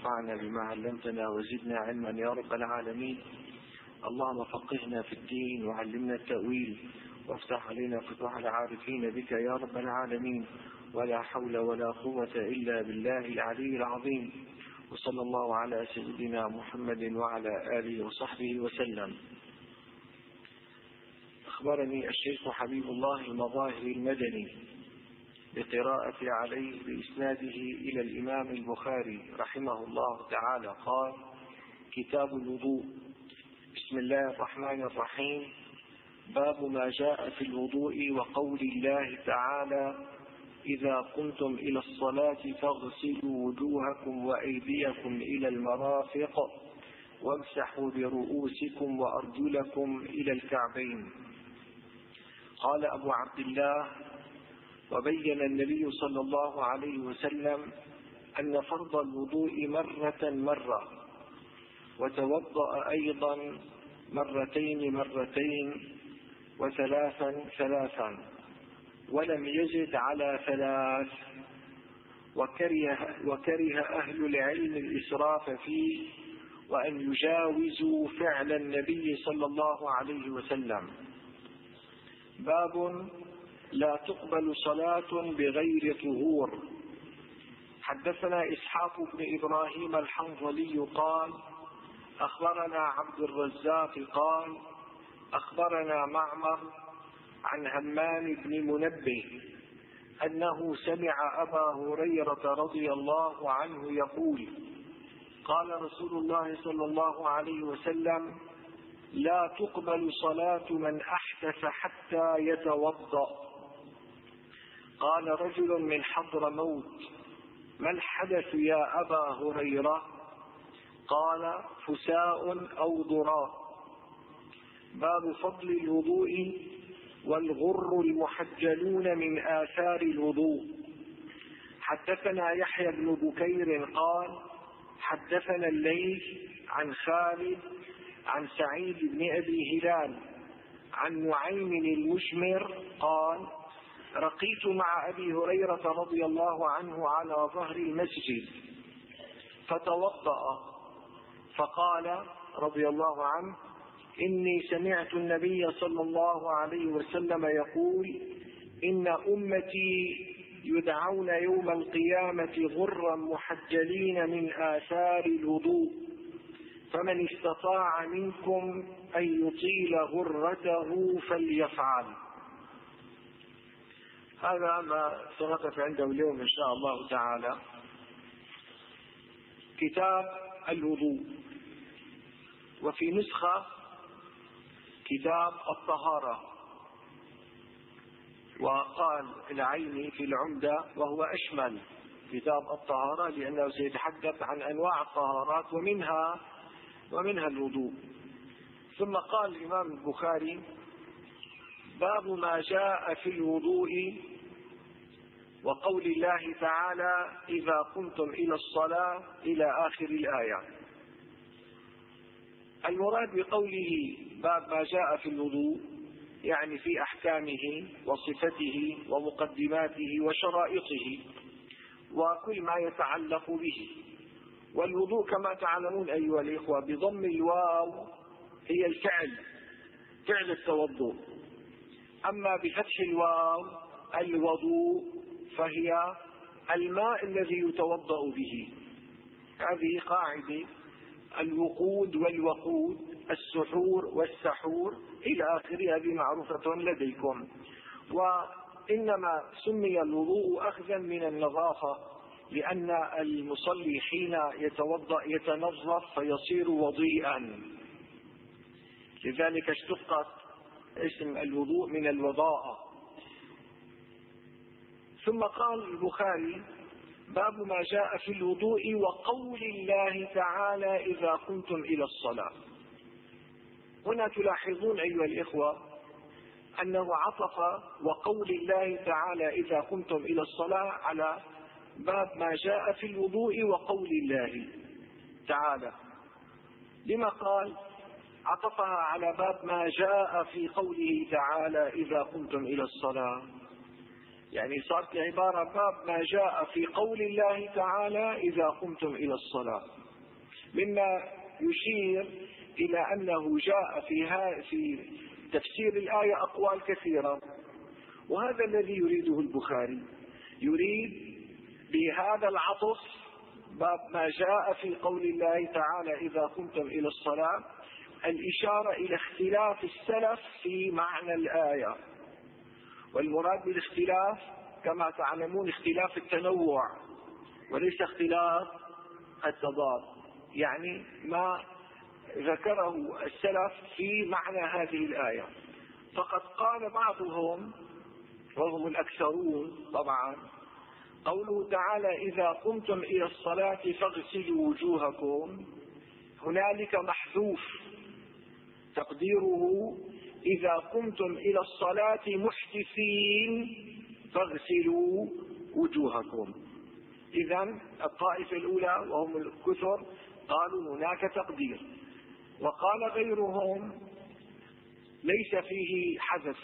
وانفعنا بما علمتنا وزدنا علما يا رب العالمين. اللهم فقهنا في الدين وعلمنا التأويل وافتح علينا فتوح العارفين بك يا رب العالمين. ولا حول ولا قوة إلا بالله العلي العظيم. وصلى الله على سيدنا محمد وعلى آله وصحبه وسلم. أخبرني الشيخ حبيب الله المظاهري المدني بقراءة عليه بإسناده إلى الإمام البخاري رحمه الله تعالى قال: كتاب الوضوء. بسم الله الرحمن الرحيم. باب ما جاء في الوضوء وقول الله تعالى: إذا قمتم إلى الصلاة فاغسلوا وجوهكم وأيديكم إلى المرافق وامسحوا برؤوسكم وأرجلكم إلى الكعبين. قال أبو عبد الله: وبين النبي صلى الله عليه وسلم أن فرض الوضوء مرة وتوضأ أيضا مرتين وثلاثا ولم يزد على 3. وكره أهل العلم الإسراف فيه وأن يجاوزوا فعل النبي صلى الله عليه وسلم. باب لا تقبل صلاة بغير طهور. حدثنا إسحاق بن إبراهيم الحنظلي قال: أخبرنا عبد الرزاق قال: أخبرنا معمر عن همام بن منبه أنه سمع أبا هريرة رضي الله عنه يقول: قال رسول الله صلى الله عليه وسلم: لا تقبل صلاة من أحدث حتى يتوضأ. قال رجل من حضرموت: ما الحدث يا أبا هريرة؟ قال: فساء أو ضراء. باب فضل الوضوء والغر المحجلون من آثار الوضوء. حدثنا يحيى بن بكير قال: حدثنا الليث عن خالد عن سعيد بن أبي هلال عن نعيم المشمر قال: رقيت مع أبي هريرة رضي الله عنه على ظهر المسجد فتوضأ فقال رضي الله عنه: إني سمعت النبي صلى الله عليه وسلم يقول: إن أمتي يدعون يوم القيامة غرا محجلين من آثار الوضوء، فمن استطاع منكم أن يطيل غرته فليفعل. هذا ما سنقف عنده اليوم إن شاء الله تعالى. كتاب الوضوء. وفي نسخة كتاب الطهارة، وقال العيني في العمدة وهو أشمل كتاب الطهارة لأنه سيتحدث عن أنواع الطهارات ومنها الوضوء. ثم قال الإمام البخاري: باب ما جاء في الوضوء وقول الله تعالى: إذا قمتم إلى الصلاة إلى آخر الآية. المراد بقوله باب ما جاء في الوضوء يعني في أحكامه وصفته ومقدماته وشرائطه وكل ما يتعلق به. والوضوء كما تعلمون أيها الإخوة بضم الواو هي فعل التوضؤ، أما بفتح الواو الوضوء فهي الماء الذي يتوضأ به. هذه قاعدة: الوقود والوقود، السحور والسحور إلى آخره، هذه معروفة لديكم. وإنما سمي الوضوء أخذا من النظافة، لأن المصلي حين يتوضأ يتنظف فيصير وضيئا، لذلك اشتقت اسم الوضوء من الوضاءة. ثم قال البخاري: باب ما جاء في الوضوء وقول الله تعالى: إذا قمتم إلى الصلاة. هنا تلاحظون أيها الإخوة أنه عطف وقول الله تعالى: إذا قمتم إلى الصلاة على باب ما جاء في الوضوء وقول الله تعالى. لما قال عطفها على باب ما جاء في قوله تعالى: إذا قمتم إلى الصلاة؟ يعني صارت العبارة باب ما جاء في قول الله تعالى إذا قمتم إلى الصلاة، مما يشير إلى أنه جاء في تفسير الآية أقوال كثيرة، وهذا الذي يريده البخاري. يريد بهذا العطف باب ما جاء في قول الله تعالى إذا قمتم إلى الصلاة الإشارة إلى اختلاف السلف في معنى الآية. والمراد بالاختلاف كما تعلمون اختلاف التنوع وليس اختلاف التضاد، يعني ما ذكره السلف في معنى هذه الآية. فقد قال بعضهم وهم الأكثرون طبعا قوله تعالى إذا قمتم إلى الصلاة فاغسلوا وجوهكم، هنالك محذوف تقديره إذا قمتم إلى الصلاة محدثين فاغسلوا وجوهكم. إذن الطائفة الأولى وهم الكثر قالوا هناك تقدير، وقال غيرهم ليس فيه حذف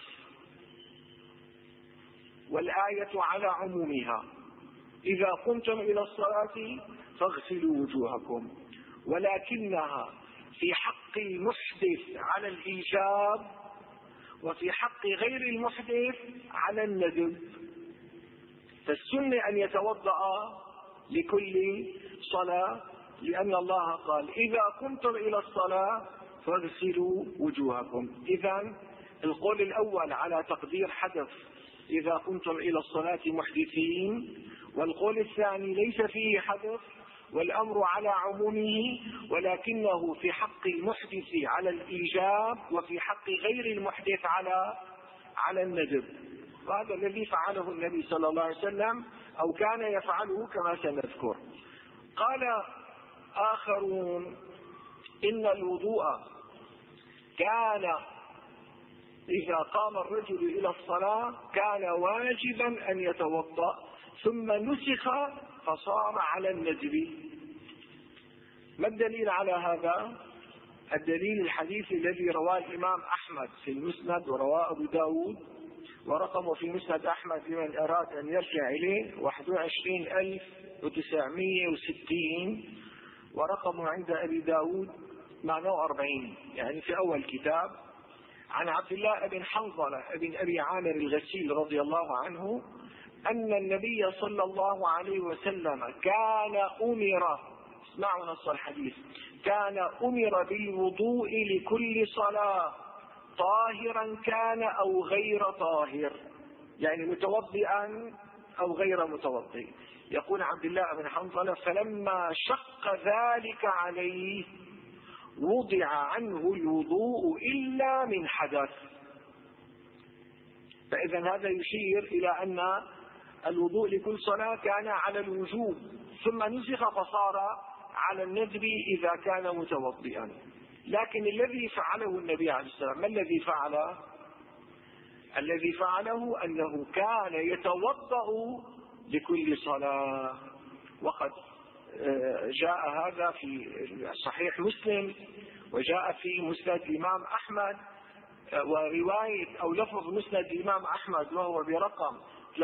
والآية على عمومها، إذا قمتم إلى الصلاة فاغسلوا وجوهكم، ولكنها في حق المحدث على الإيجاب وفي حق غير المحدث على الندب. فالسنة أن يتوضأ لكل صلاة، لأن الله قال إذا قمتم إلى الصلاة فاغسلوا وجوهكم. إذن القول الأول على تقدير حدث إذا قمتم إلى الصلاة محدثين، والقول الثاني ليس فيه حدث والأمر على عمومه، ولكنه في حق المحدث على الإيجاب وفي حق غير المحدث على الندب. وهذا الذي فعله النبي صلى الله عليه وسلم أو كان يفعله كما سنذكر. قال آخرون إن الوضوء كان إذا قام الرجل إلى الصلاة كان واجبا أن يتوضأ ثم نسخ فصار على الندب. ما الدليل على هذا؟ الدليل الحديث الذي رواه الإمام أحمد في المسند ورواه أبو داود، ورقمه في مسند أحمد لمن أراد أن يرجع إليه 21960، ورقمه عند أبي داود 48 يعني في أول كتاب، عن عبد الله بن حنظلة بن أبي عامر الغسيل رضي الله عنه أن النبي صلى الله عليه وسلم كان أمر، اسمعوا نص الحديث، كان أمر بالوضوء لكل صلاة طاهرا كان أو غير طاهر، يعني متوضئا أو غير متوضئ. يقول عبد الله بن حنظلة فلما شق ذلك عليه وضع عنه الوضوء إلا من حدث. فإذا هذا يشير إلى أن الوضوء لكل صلاة كان على الوجوب ثم نسخ فصار على الندب إذا كان متوضئا. لكن الذي فعله النبي عليه السلام ما الذي فعله؟ الذي فعله أنه كان يتوضأ لكل صلاة، وقد جاء هذا في صحيح مسلم وجاء في مسند الإمام أحمد، ورواية أو لفظ مسند الإمام أحمد وهو برقم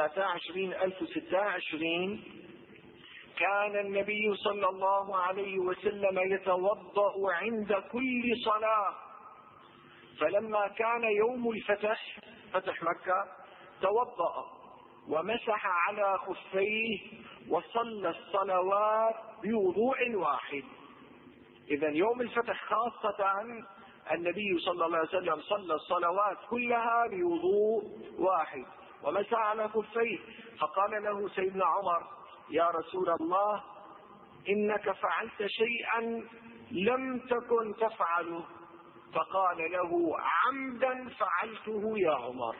23026 كان النبي صلى الله عليه وسلم يتوضأ عند كل صلاة، فلما كان يوم الفتح فتح مكة توضأ ومسح على خفيه وصلى الصلوات بوضوء واحد. إذن يوم الفتح خاصة النبي صلى الله عليه وسلم صلى الصلوات كلها بوضوء واحد ومسح على خفيه. فقال له سيدنا عمر يا رسول الله إنك فعلت شيئا لم تكن تفعله، فقال له عمدا فعلته يا عمر،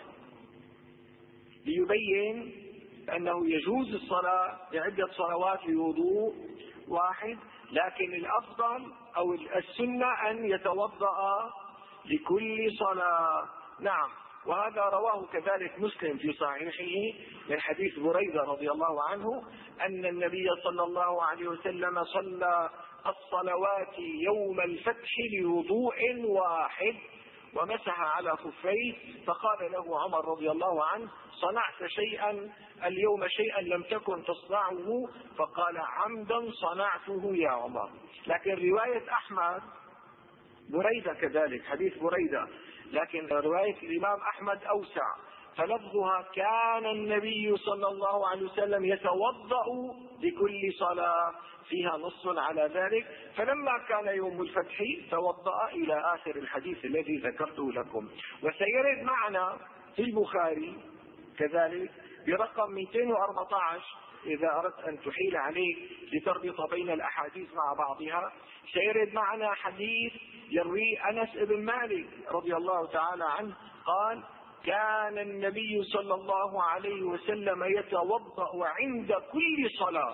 ليبين أنه يجوز الصلاة بعدة صلوات بوضوء واحد، لكن الأفضل أو السنة أن يتوضأ لكل صلاة. نعم، وهذا رواه كذلك مسلم في صحيحه من حديث بريدة رضي الله عنه أن النبي صلى الله عليه وسلم صلى الصلوات يوم الفتح بوضوء واحد ومسح على خفيه، فقال له عمر رضي الله عنه: صنعت شيئا اليوم، شيئا لم تكن تصنعه. فقال: عمدا صنعته يا عمر. لكن رواية أحمد بريدة كذلك، حديث بريدة، لكن رواية الإمام أحمد أوسع، فلفظها: كان النبي صلى الله عليه وسلم يتوضأ لكل صلاة، فيها نص على ذلك. فلما كان يوم الفتح توضأ إلى آخر الحديث الذي ذكرته لكم. وسيرد معنا في البخاري كذلك برقم 214 إذا أردت أن تحيل عليه لتربط بين الأحاديث مع بعضها. سيرد معنا حديث يروي أنس بن مالك رضي الله تعالى عنه قال: كان النبي صلى الله عليه وسلم يتوضأ عند كل صلاة.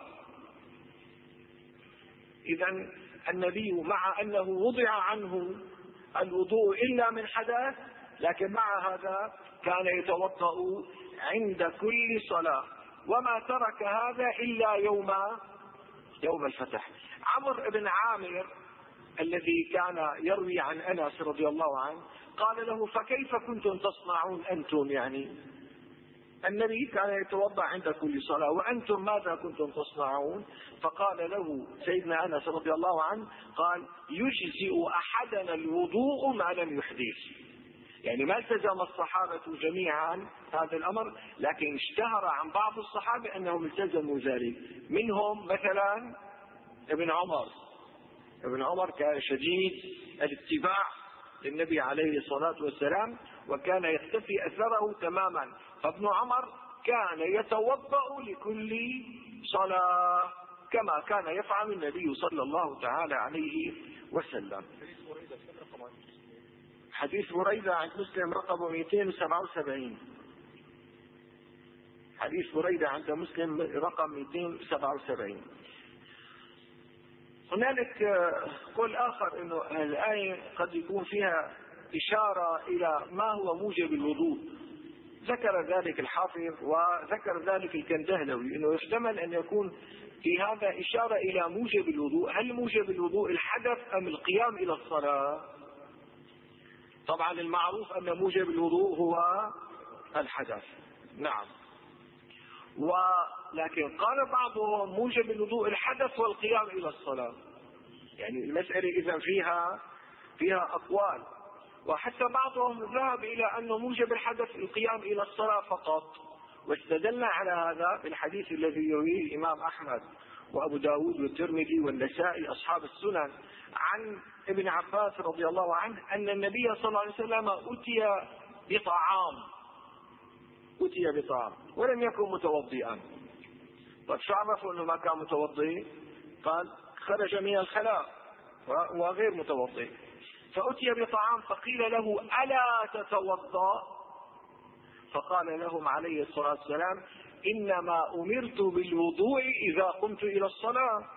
إذن النبي مع أنه وضع عنه الوضوء إلا من حدث، لكن مع هذا كان يتوضأ عند كل صلاة، وما ترك هذا إلا يوم الفتح. عمرو بن عامر الذي كان يروي عن أنس رضي الله عنه قال له: فكيف كنتم تصنعون أنتم؟ يعني النبي كان يتوضأ عند كل صلاة، وأنتم ماذا كنتم تصنعون؟ فقال له سيدنا أنس رضي الله عنه قال: يجزئ أحدنا الوضوء ما لم يحدث. يعني ما التزم الصحابة جميعا هذا الأمر، لكن اشتهر عن بعض الصحابة أنهم التزموا ذلك. منهم مثلا ابن عمر كان شديد الاتباع للنبي عليه الصلاة والسلام، وكان يختفي أثره تماما. فابن عمر كان يتوضأ لكل صلاة كما كان يفعل النبي صلى الله تعالى عليه وسلم. حديث بريدة عند مسلم رقم 277. حديث بريدة عند مسلم رقم 277. هنالك قول آخر أنه الآية قد يكون فيها إشارة إلى ما هو موجب الوضوء. ذكر ذلك الحافظ وذكر ذلك الكندهلوي، أنه يحتمل أن يكون في هذا إشارة إلى موجب الوضوء. هل موجب الوضوء الحدث أم القيام إلى الصلاة؟ طبعا المعروف أن موجب الوضوء هو الحدث، نعم. ولكن قال بعضهم موجب الوضوء الحدث والقيام إلى الصلاة. يعني المسألة إذا فيها أقوال، وحتى بعضهم ذهب إلى أن موجب الحدث القيام إلى الصلاة فقط، واستدل على هذا بالحديث الذي يرويه الإمام أحمد وأبو داود والترمذي والنسائي أصحاب السنن عن ابن عباس رضي الله عنه أن النبي صلى الله عليه وسلم أتي بطعام ولم يكن متوضئا. طيب شو عرفوا أنه ما كان متوضئ؟ قال: خرج من الخلاء وغير متوضئ. فأتي بطعام فقيل له: ألا تتوضأ؟ فقال لهم عليه الصلاة والسلام: إنما أمرت بالوضوء إذا قمت إلى الصلاة.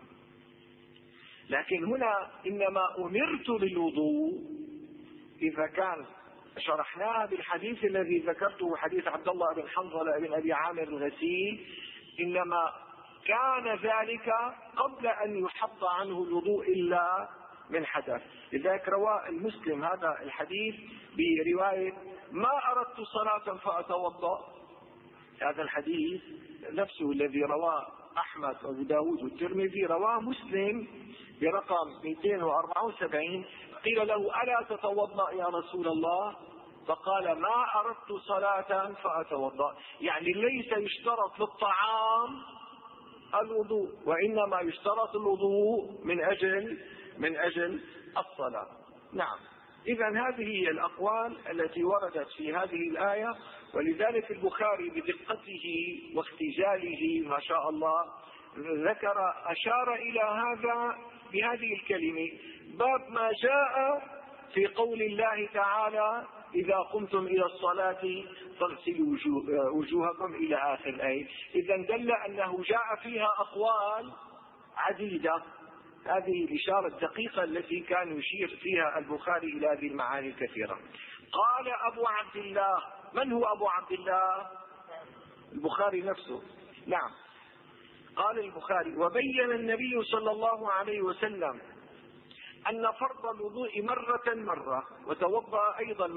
لكن هنا إنما أمرت بالوضوء إذا كان شرحناها بالحديث الذي ذكرته، حديث عبد الله بن حنظلة بن أبي عامر الغسيل، إنما كان ذلك قبل أن يحط عنه الوضوء إلا من حدث. لذلك روى المسلم هذا الحديث برواية: ما أردت صلاة فأتوضأ. هذا الحديث نفسه الذي رواه أحمد وأبو داود والترمذي رواه مسلم برقم 274. قيل له: ألا تتوضأ يا رسول الله؟ فقال: ما أردت صلاة فأتوضأ. يعني ليس يشترط للطعام الوضوء، وإنما يشترط الوضوء من أجل الصلاة. نعم. إذن هذه هي الأقوال التي وردت في هذه الآية، ولذلك البخاري بدقته واختزاله ما شاء الله أشار إلى هذا بهذه الكلمة: باب ما جاء في قول الله تعالى: إذا قمتم إلى الصلاة فاغسلوا وجوهكم إلى آخر الآية. إذن دل أنه جاء فيها أقوال عديدة. هذه الإشارة الدقيقة التي كان يشير فيها البخاري إلى هذه المعاني الكثيرة. قال أبو عبد الله. من هو أبو عبد الله؟ البخاري نفسه، نعم. قال البخاري: وبين النبي صلى الله عليه وسلم أن فرض الوضوء مرة وتوضأ أيضا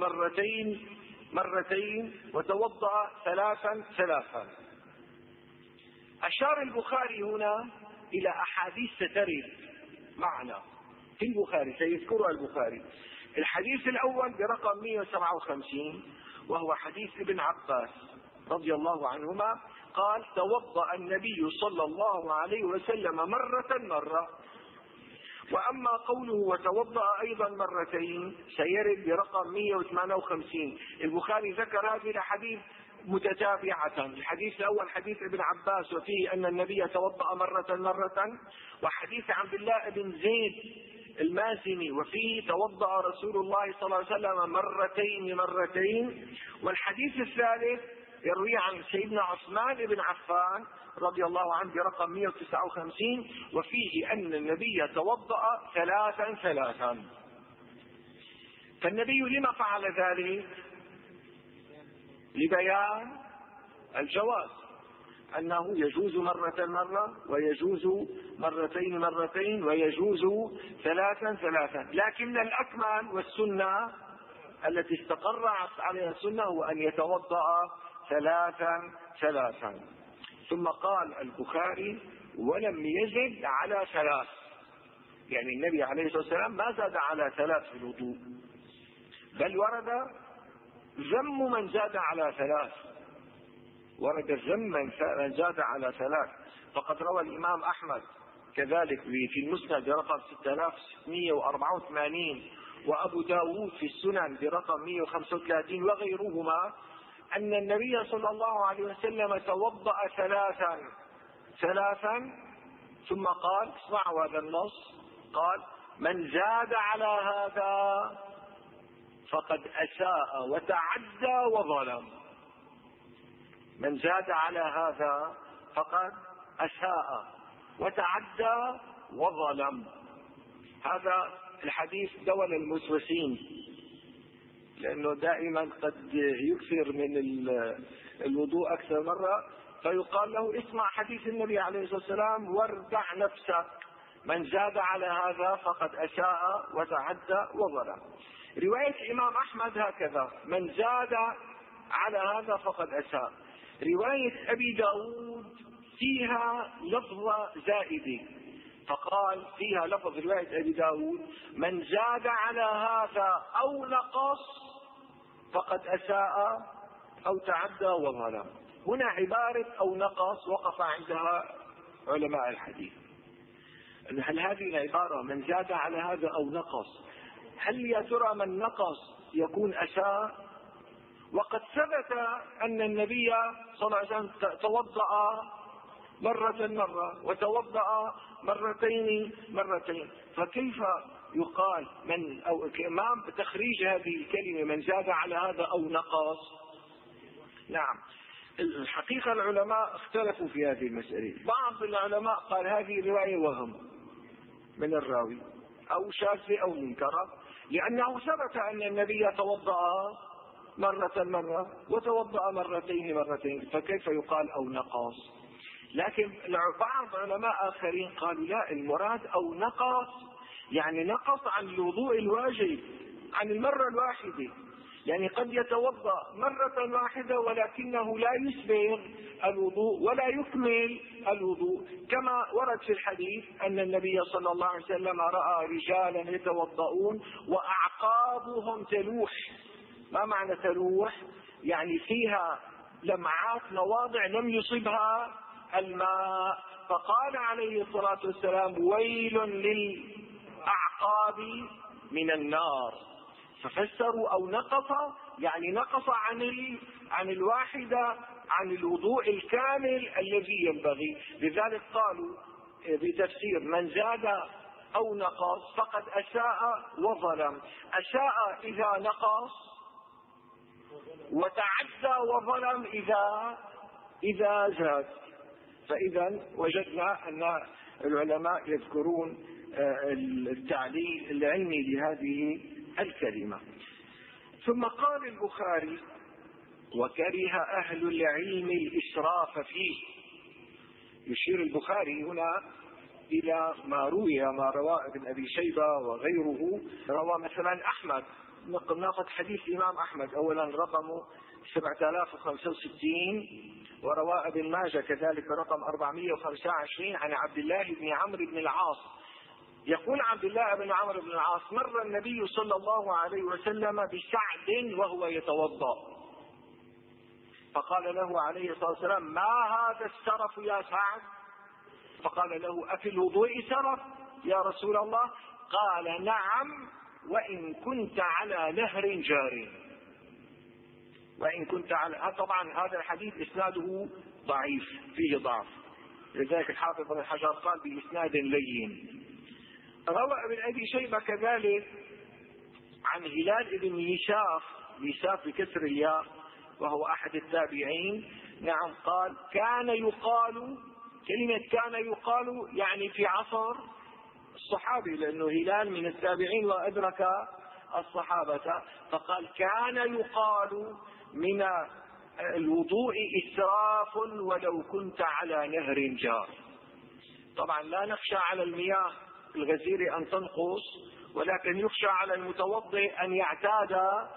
مرتين وتوضأ ثلاثا. أشار البخاري هنا إلى أحاديث سترد معنا في البخاري، سيذكرها البخاري. الحديث الأول برقم 157 وهو حديث ابن عباس رضي الله عنهما قال: توضأ النبي صلى الله عليه وسلم مرة. وأما قوله وتوضأ أيضا مرتين سيرد برقم 158. البخاري ذكر هذه الأحاديث متتابعة. الحديث الأول حديث ابن عباس وفيه أن النبي توضأ مرة، وحديث عبد الله بن زيد المازني وفيه توضأ رسول الله صلى الله عليه وسلم مرتين. والحديث الثالث يروي عن سيدنا عثمان بن عفان رضي الله عنه برقم 159 وفيه أن النبي توضأ ثلاثا. فالنبي لما فعل ذلك؟ لبيان الجواز، أنه يجوز مرة ويجوز مرتين ويجوز ثلاثا. لكن الأكمل والسنة التي استقرت عليها السنة هو أن يتوضأ ثلاثا. ثم قال البخاري: ولم يزد على 3. يعني النبي عليه الصلاة والسلام ما زاد على 3 في الوضوء، بل ورد ذم من زاد على 3. ورد ذم من زاد على 3. فقد روى الإمام أحمد كذلك في المسند برقم 6684 وأبو داود في السنن برقم 135 وغيرهما أن النبي صلى الله عليه وسلم توضأ ثلاثا ثم قال: اسمعوا هذا النص، قال: من زاد على هذا فقد أساء وتعدى وظلم. من زاد على هذا فقد أساء وتعدى وظلم. هذا الحديث دول الموسوسين، لأنه دائما قد يكثر من الوضوء أكثر مرة، فيقال له: اسمع حديث النبي عليه الصلاة والسلام واردع نفسك، من زاد على هذا فقد أساء وتعدى وظلم. رواية الإمام أحمد هكذا: من زاد على هذا فقد أساء. رواية أبي داود فيها لفظة زائدة، فقال فيها لفظ رواية أبي داود: من زاد على هذا أو نقص فقد أساء أو تعدى وظلم. هنا عبارة أو نقص وقف عندها علماء الحديث. هل هذه العبارة من زاد على هذا أو نقص، هل يا ترى من نقص يكون أساء؟ وقد ثبت أن النبي صلى الله عليه وسلم توضأ مرة وتوضأ مرتين، فكيف يقال من أو الإمام بتخريج هذه الكلمة من زاد على هذا أو نقص؟ نعم، الحقيقة العلماء اختلفوا في هذه المسألة. بعض العلماء قال هذه رواية وهم من الراوي أو شاذة أو منكرة، لأنه ثبت أن النبي توضأ مرة وتوضأ مرتين، فكيف يقال أو نقص؟ لكن بعض علماء آخرين قالوا لا، المراد أو نقص يعني نقص عن الوضوء الواجب، عن المرة الواحدة. يعني قد يتوضأ مرة واحدة ولكنه لا يسبغ الوضوء ولا يكمل الوضوء، كما ورد في الحديث أن النبي صلى الله عليه وسلم رأى رجالا يتوضؤون وأعقابهم تلوح. ما معنى تلوح؟ يعني فيها لمعات، مواضع لم يصبها الماء، فقال عليه الصلاة والسلام: ويل للأعقاب من النار. ففسروا أو نقص يعني نقص عن الواحدة، عن الوضوء الكامل الذي ينبغي. لذلك قالوا بتفسير: من زاد أو نقص فقد أساء وظلم. أساء إذا نقص، وتعدى وظلم إذا زاد. فإذا وجدنا أن العلماء يذكرون التعليل العلمي لهذه الكلمة. ثم قال البخاري: وكره أهل العلم الإسراف فيه. يشير البخاري هنا إلى ما روي، ما رواه ابن أبي شيبة وغيره. روى مثلا أحمد، ناخذ حديث الإمام أحمد أولا رقمه 7065، ورواه ابن ماجه كذلك رقم 425 عن عبد الله بن عمرو بن العاص. يقول عبد الله بن عمرو بن العاص: مر النبي صلى الله عليه وسلم بسعد وهو يتوضأ، فقال له عليه الصلاة والسلام: ما هذا السرف يا سعد؟ فقال له: أفي الوضوء سرف يا رسول الله؟ قال: نعم، وإن كنت على نهر جار. وإن كنت على، طبعا هذا الحديث إسناده ضعيف، فيه ضعف، لذلك الحافظ بن حجر قال بإسناد لين. روى ابن أبي شيبة كذلك عن هلال بن يساف بكسر الياء، وهو أحد التابعين. نعم، قال: كان يقال، كلمة كان يقال يعني في عصر الصحابي، لأنه هلال من التابعين وأدرك الصحابة، فقال: كان يقال من الوضوء إسراف ولو كنت على نهر جار. طبعا لا نخشى على المياه الغزيرة أن تنقص، ولكن يخشى على المتوضئ أن يعتاد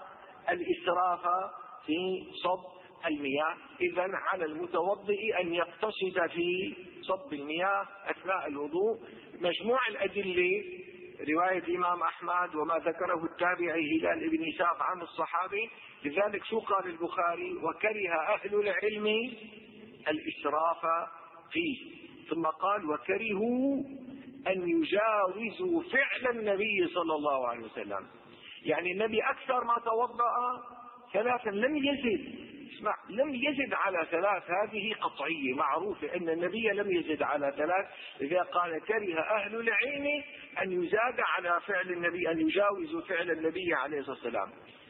الإسراف في صب المياه. إذن على المتوضئ أن يقتصد في صب المياه أثناء الوضوء. مجموع الأدلة رواية الإمام أحمد وما ذكره التابعي هلال بن يساف عن الصحابي. لذلك شو قال البخاري؟ وكره أهل العلم الإسراف فيه، ثم قال: وكرهوا أن يجاوزوا فعل النبي صلى الله عليه وسلم. يعني النبي أكثر ما توضأ ثلاثا، لم يزد على ثلاث. هذه قطعية معروفة أن النبي لم يزد على ثلاث. إذا قال: كره أهل العلم أن يزاد على فعل النبي، أن يجاوزوا فعل النبي عليه الصلاة والسلام.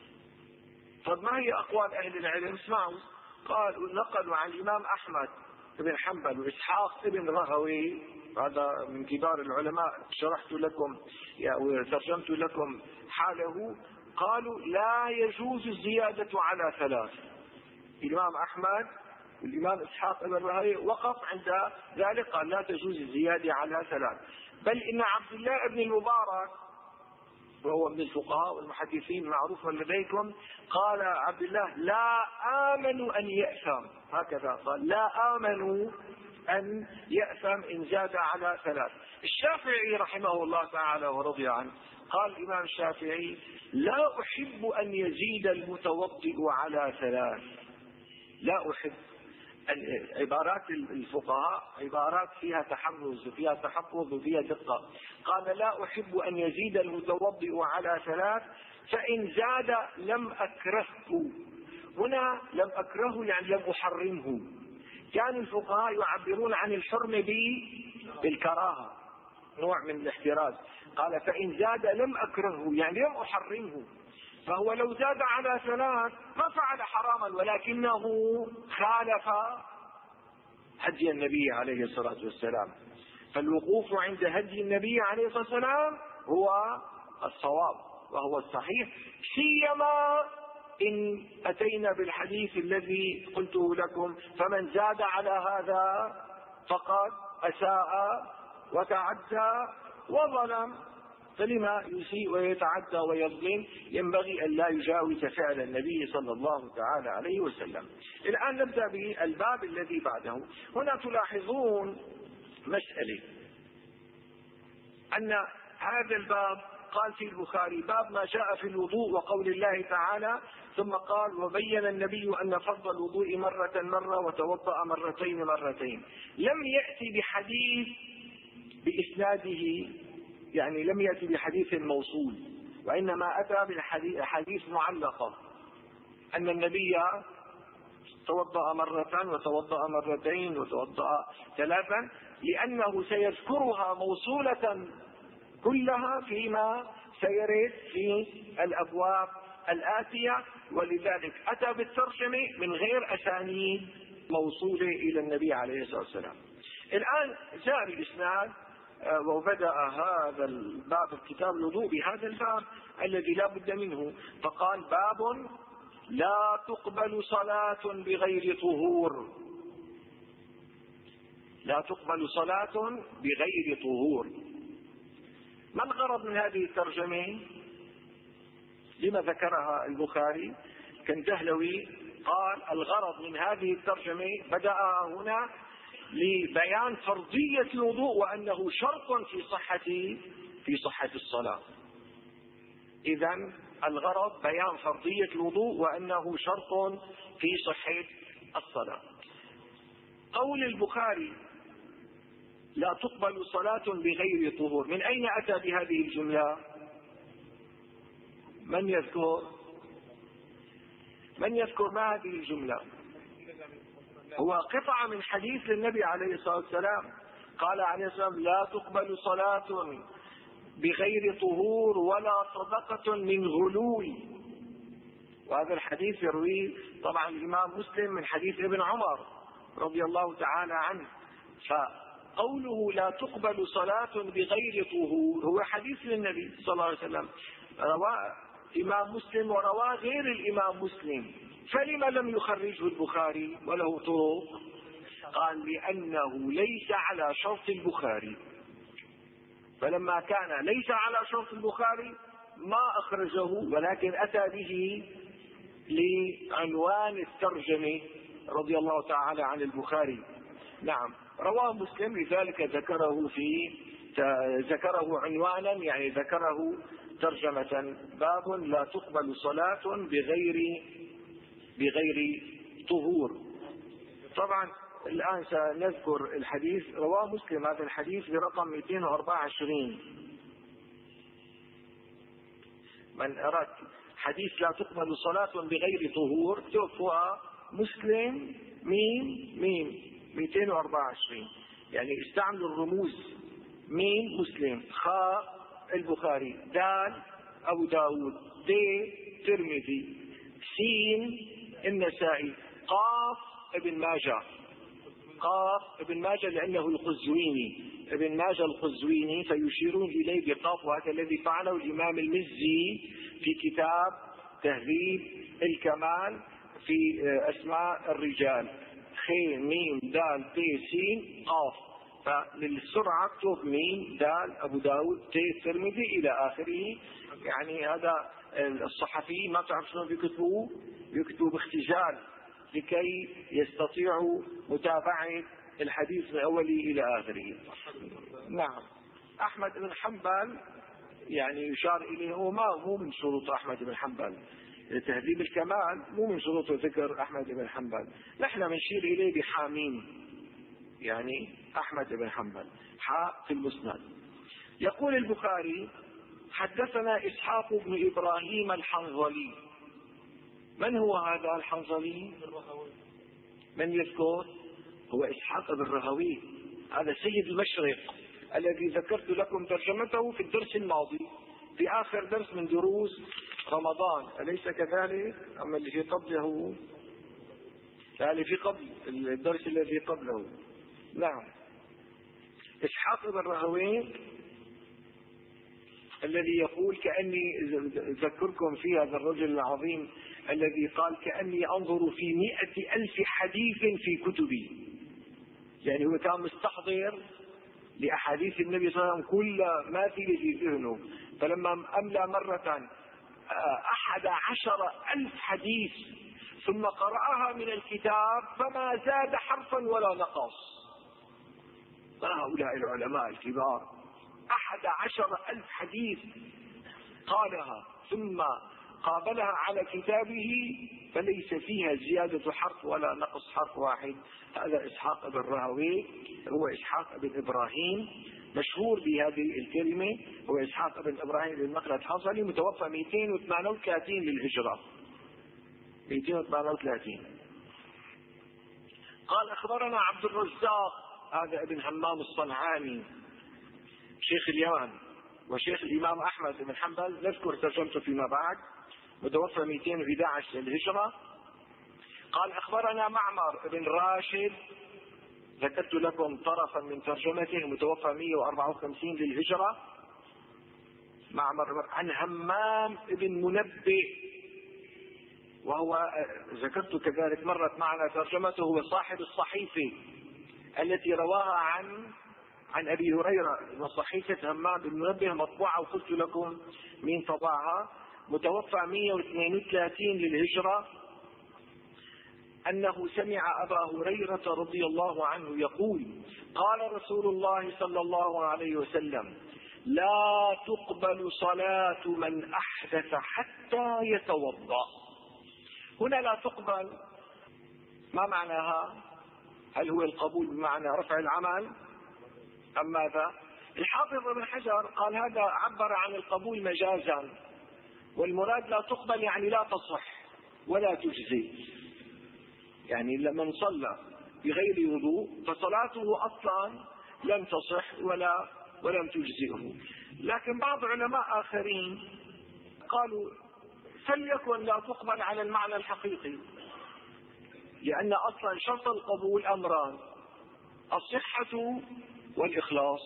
طب ما هي أقوال أهل العلم؟ اسمعوا. قال: نقلوا عن الإمام أحمد بن حنبل وإسحاق بن راهويه، هذا من كبار العلماء، شرحت لكم وترجمت لكم حاله، قالوا: لا يجوز الزيادة على ثلاث. الإمام أحمد والإمام إسحاق بن راهويه وقف عند ذلك، قال: لا تجوز الزيادة على ثلاث. بل إن عبد الله بن المبارك، وهو من الفقهاء والمحدثين معروف لديكم، قال عبد الله: لا آمن أن يأثم، هكذا قال: لا آمن أن يأثم إن زاد على ثلاث. الشافعي رحمه الله تعالى ورضي عنه قال الإمام الشافعي: لا أحب أن يزيد المتوضئ على ثلاث. لا أحب. عبارات الفقهاء عبارات فيها تحرز وفيها تحفظ وفيها دقة. قال: لا أحب أن يزيد المتوضئ على ثلاث، فإن زاد لم أكرهه. هنا لم أكرهه يعني لم أحرمه. كان الفقهاء يعبرون عن الحرم بالكراهة، نوع من الاحتراز. قال: فإن زاد لم أكرهه يعني لم أحرمه. فهو لو زاد على ثلاث ما فعل حراما، ولكنه خالف هدي النبي عليه الصلاة والسلام. فالوقوف عند هدي النبي عليه الصلاة والسلام هو الصواب وهو الصحيح، سيما إن أتينا بالحديث الذي قلته لكم: فمن زاد على هذا فقد أساء وتعدى وظلم. فلما يسيء ويتعدى ويظلم؟ ينبغي أن لا يجاوز فعل النبي صلى الله تعالى عليه وسلم. الآن نبدأ بالباب الذي بعده. هنا تلاحظون مسألة، أن هذا الباب قال في البخاري: باب ما جاء في الوضوء وقول الله تعالى، ثم قال: وبين النبي أن فضل الوضوء مرة وتوضأ مرتين. لم يأتي بحديث بإسناده، يعني لم يأتي بحديث موصول، وإنما أتى بحديث معلقة، أن النبي توضأ مرة وتوضأ مرتين وتوضأ ثلاثا، لأنه سيذكرها موصولة كلها فيما سيرد في الأبواب الآتية، ولذلك أتى بالترجمة من غير أسانيد موصولة إلى النبي عليه الصلاة والسلام. الآن جاء الإسناد وبدأ هذا الباب الكتاب الوضوء بهذا الباب الذي لا بد منه، فقال: باب لا تقبل صلاة بغير طهور. لا تقبل صلاة بغير طهور. ما الغرض من هذه الترجمة؟ لما ذكرها البخاري؟ كندهلوي قال الغرض من هذه الترجمة بدأها هنا لبيان فرضية الوضوء وأنه شرط في صحة الصلاة. إذن الغرض بيان فرضية الوضوء وأنه شرط في صحة الصلاة. قول البخاري لا تقبل صلاة بغير طهور، من أين أتى بهذه الجملة؟ من يذكر ما هذه الجملة؟ هو قطعة من حديث للنبي عليه الصلاة والسلام، قال عليه الصلاة والسلام لا تقبل صلاة بغير طهور ولا صدقة من غلول. وهذا الحديث يرويه طبعا الإمام مسلم من حديث ابن عمر رضي الله تعالى عنه. فقوله لا تقبل صلاة بغير طهور هو حديث للنبي صلى الله عليه وسلم، رواه إمام مسلم ورواه غير الإمام مسلم، فلما لم يخرجه البخاري وله طرق؟ قال لأنه ليس على شرط البخاري، فلما كان ليس على شرط البخاري ما أخرجه، ولكن أتى به لعنوان الترجمة رضي الله تعالى عن البخاري. نعم، رواه مسلم لذلك ذكره عنوانا، يعني ذكره ترجمة، باب لا تقبل صلاة بغير طهور. طبعا الآن سنذكر الحديث، رواه مسلم هذا الحديث برقم 224. من أراد حديث لا تقبل صلاة بغير طهور توفى مسلم ميم 224، يعني استعملوا الرموز، ميم مسلم، خاء البخاري، دال أبو داود، د ترمذي، سين النسائي، قاف ابن ماجه لأنه القزويني، ابن ماجه القزويني، فيشيرون إليه بقاف، وهذا الذي فعله الإمام المزي في كتاب تهذيب الكمال في أسماء الرجال، خ ميم دال ت سين قاف، فللسرعة اكتب ميم دال أبو داود ت ترمذي إلى آخره. يعني هذا الصحفي ما تعرف شلون بيكتبوا باختزال لكي يستطيعوا متابعة الحديث من أوله إلى آخره. نعم، أحمد بن حنبل يعني يشار إليه، هو مو من شروط أحمد بن حنبل، تهذيب الكمال مو من شروط ذكر أحمد بن حنبل، نحن بنشير إليه بحامين، يعني أحمد بن حنبل حاء في المسند. يقول البخاري حدثنا إسحاق بن إبراهيم الحنظلي. من هو هذا الحنظلي؟ من يذكر؟ هو إسحاق بن راهويه، هذا سيد المشرق الذي ذكرت لكم ترجمته في الدرس الماضي في آخر درس من دروس رمضان، أليس كذلك؟ أما اللي في قبله، يعني في قبل الدرس الذي قبله. نعم، إسحاق بن راهويه الذي يقول كأني أذكركم في هذا الرجل العظيم الذي قال كأني أنظر في 100,000 حديث في كتبي، يعني هو كان مستحضر لأحاديث النبي صلى الله عليه وسلم كل ما في ذهنه، فلما أملى مرة 11,000 حديث ثم قرأها من الكتاب فما زاد حرفا ولا نقص. هؤلاء العلماء الكبار 11,000 حديث قالها ثم قابلها على كتابه فليس فيها زيادة حرف ولا نقص حرف واحد. هذا إسحاق بن راهويه، هو إسحاق بن إبراهيم مشهور بهذه الكلمة، هو إسحاق بن إبراهيم بن مخلد الحنظلي، متوفى 238 للهجرة، 238. قال أخبرنا عبد الرزاق، هذا ابن همام الصنعاني شيخ اليمن وشيخ الإمام أحمد بن حنبل، نذكر ترجمته فيما بعد، متوفى 211 للهجرة. قال أخبرنا معمر بن راشد، ذكرت لكم طرفا من ترجمته، متوفى 154 للهجرة. معمر عن همام بن منبه، وهو ذكرت كذلك مرت معنا ترجمته، هو صاحب الصحيفة التي رواها عن أبي هريرة من صحيفة همام بن منبه مطبوعة، وقلت لكم مين طبعها، متوفى 132 للهجرة، أنه سمع أبا هريرة رضي الله عنه يقول: قال رسول الله صلى الله عليه وسلم: لا تقبل صلاة من أحدث حتى يتوضأ. هنا لا تقبل ما معناها؟ هل هو القبول بمعنى رفع العمل أم ماذا؟ الحافظ ابن حجر قال هذا عبر عن القبول مجازا، والمراد لا تقبل يعني لا تصح ولا تجزي. يعني لمن صلى بغير وضوء فصلاته أصلا لم تصح ولم تجزئه. لكن بعض علماء آخرين قالوا فليكن لا تقبل على المعنى الحقيقي، لأن أصلا شرط القبول أمران: الصحة والإخلاص،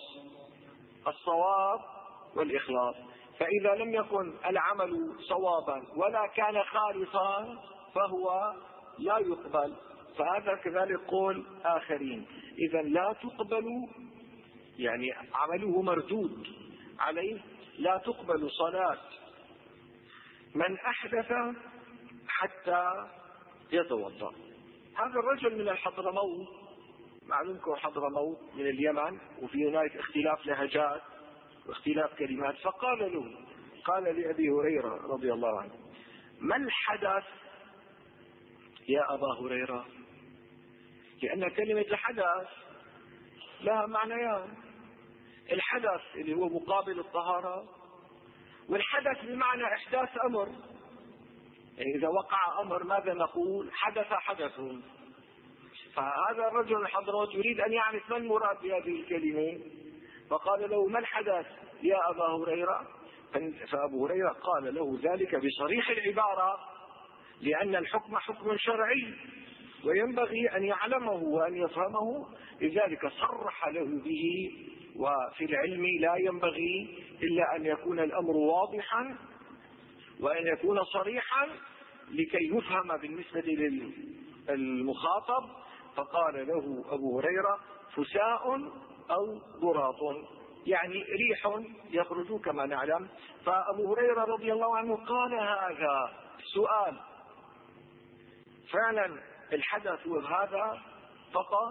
الصواب والإخلاص. فإذا لم يكن العمل صوابا ولا كان خالصا فهو لا يقبل. فهذا كذلك قول آخرين. إذا لا تقبل يعني عمله مردود عليه. لا تقبل صلاة من أحدث حتى يتوضأ. هذا الرجل من الحضرموت، معلومكم حضرموت من اليمن، وفي هناك اختلاف لهجات واختلاف كلمات، فقال له، قال لأبي هريرة رضي الله عنه: ما الحدث يا أبا هريرة؟ لأن كلمة الحدث لها معنيان: الحدث اللي هو مقابل الطهارة، والحدث بمعنى إحداث أمر. يعني إذا وقع أمر ماذا نقول؟ حدث. فهذا الرجل الحضرموت يريد أن يعرف ما المراد بهذه الكلمة، فقال له: ما الحدث يا أبا هريرة؟ فأبو هريرة قال له ذلك بصريح العبارة، لأن الحكم حكم شرعي وينبغي أن يعلمه وأن يفهمه، لذلك صرح له به. وفي العلم لا ينبغي إلا أن يكون الأمر واضحا وأن يكون صريحا لكي يفهم بالنسبة للمخاطب. فقال له أبو هريرة: فساء أو ضراط، يعني ريح يخرج كما نعلم. فأبو هريرة رضي الله عنه قال هذا السؤال فعلا الحدث وهذا فقط.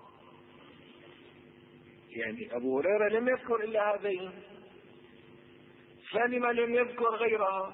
يعني أبو هريرة لم يذكر إلا هذين، فلما لم يذكر غيرها؟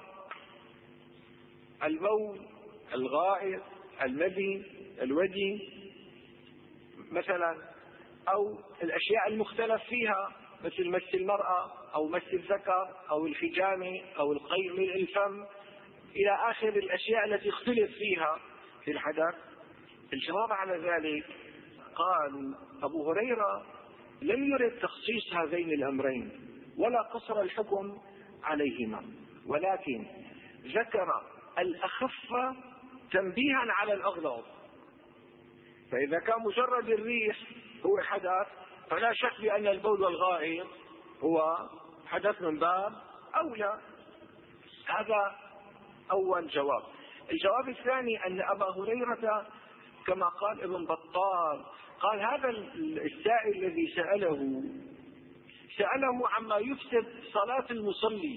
البول، الغائط، المذي، الودي مثلا، أو الأشياء المختلف فيها مثل مس المرأة أو مس الذكر أو الحجامة أو القيء من الفم إلى آخر الأشياء التي اختلف فيها في الحدث. الجواب على ذلك قالوا أبو هريرة لم يرد تخصيص هذين الأمرين ولا قصر الحكم عليهما، ولكن ذكر الأخف تنبيها على الأغلاظ. فإذا كان مجرد الريح هو حدث فلا شك بأن البول والغائط هو حدث من باب أولى. هذا أول جواب. الجواب الثاني أن أبا هريرة كما قال ابن بطال قال هذا السائل الذي سأله عما يفسد صلاة المصلي،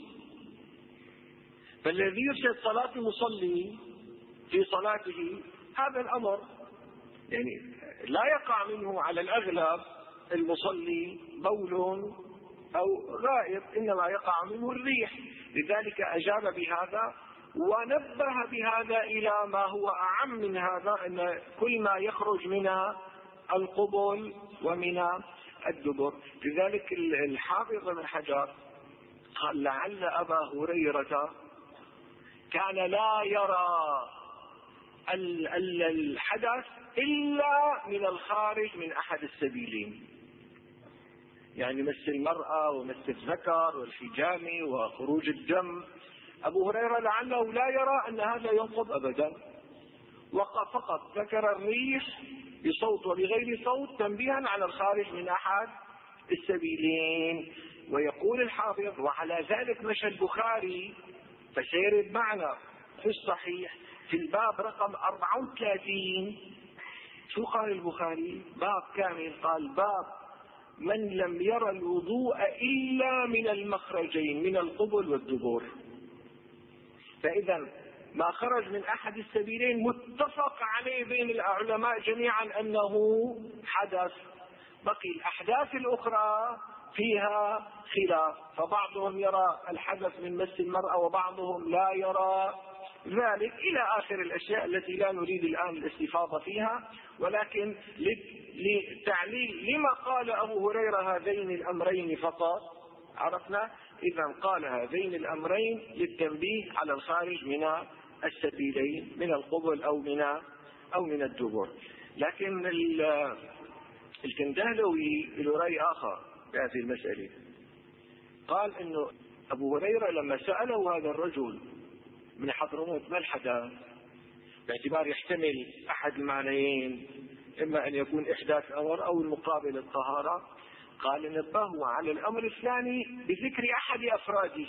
فالذي يفسد صلاة المصلي في صلاته هذا الأمر يعني لا يقع منه على الأغلب المصلي بول أو غائط، إنما يقع منه الريح. لذلك أجاب بهذا ونبه بهذا إلى ما هو أعم من هذا، أن كل ما يخرج من القبل ومن الدبر. لذلك الحافظ ابن حجر قال لعل أبا هريرة كان لا يرى الحدث إلا من الخارج من أحد السبيلين، يعني مس المرأة ومس الذكر والحجامة وخروج الدم. أبو هريرة لعله لا يرى أن هذا ينقض أبدا، فقط ذكر الريح بصوت وبغير صوت تنبيها على الخارج من أحد السبيلين. ويقول الحافظ وعلى ذلك مشى البخاري فسيرد معنا في الصحيح في الباب رقم 34 شو قال البخاري؟ باب كامل، قال باب من لم يرى الوضوء إلا من المخرجين، من القبل والدبر. فإذا ما خرج من أحد السبيلين متفق عليه بين العلماء جميعا أنه حدث. بقي الأحداث الأخرى فيها خلاف، فبعضهم يرى الحدث من مس المرأة وبعضهم لا يرى ذلك، إلى آخر الأشياء التي لا نريد الآن الاستفاضة فيها، ولكن لتعليل لما قال أبو هريرة هذين الأمرين فقط عرفنا. إذا قال هذين الأمرين للتنبيه على الخارج من السبيلين، من القبل أو من الدبر. لكن الكندهلوي له رأي آخر في هذه المسألة. قال إنه أبو هريرة لما سأله هذا الرجل من حضرموت ما الحدث، باعتبار يحتمل أحد المعنيين، إما أن يكون إحداث أمر أو المقابل الطهارة، قال نبهوا على الأمر الثاني بذكر أحد أفراده،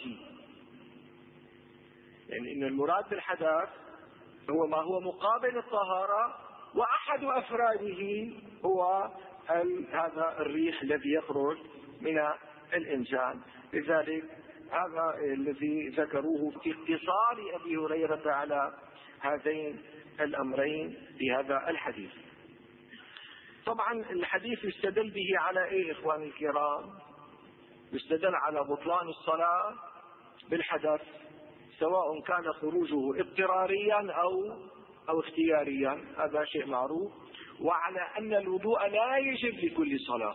يعني إن المراد بالحدث هو ما هو مقابل الطهارة، وأحد أفراده هو هذا الريح الذي يخرج من الإنسان. لذلك هذا الذي ذكروه في اقتصار أبي هريرة على هذين الأمرين في هذا الحديث. طبعا الحديث يستدل به على ايه اخواني الكرام؟ يستدل على بطلان الصلاة بالحدث، سواء كان خروجه اضطراريا او اختياريا، هذا شيء معروف، وعلى ان الوضوء لا يجب لكل صلاة،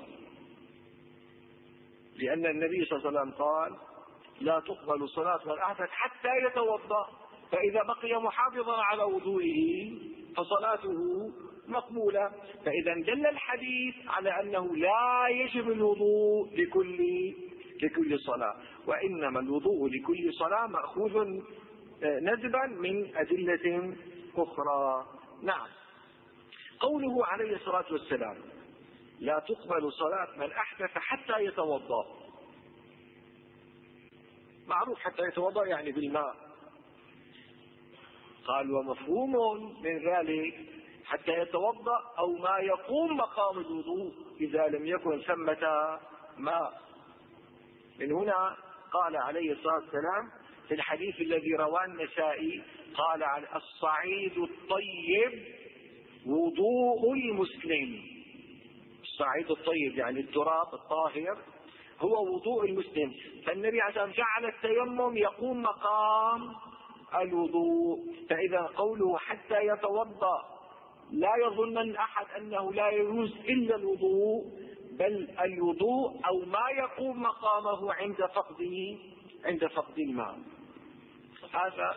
لان النبي صلى الله عليه وسلم قال لا تقبل صلاة من احدث حتى يتوضأ، فاذا بقي محافظا على وضوئه فصلاته مقبولة. فإذا دل الحديث على أنه لا يجب الوضوء لكل صلاة، وإنما الوضوء لكل صلاة مأخوذ ندبا من أدلة أخرى. نعم. قوله عليه الصلاة والسلام لا تقبل صلاة من أحدث حتى يتوضأ، معروف حتى يتوضأ يعني بالماء. قال ومفهوم من ذلك حتى يتوضأ أو ما يقوم مقام الوضوء إذا لم يكن ثمة ماء. من هنا قال عليه الصلاة والسلام في الحديث الذي رواه النسائي قال عن الصعيد الطيب وضوء المسلم. الصعيد الطيب يعني التراب الطاهر هو وضوء المسلم، فالنبي عليه الصلاة والسلام جعل التيمم يقوم مقام الوضوء. فإذا قوله حتى يتوضأ لا يظن أحد أنه لا يجوز إلا الوضوء، بل الوضوء أو ما يقوم مقامه عند فقد الماء. هذا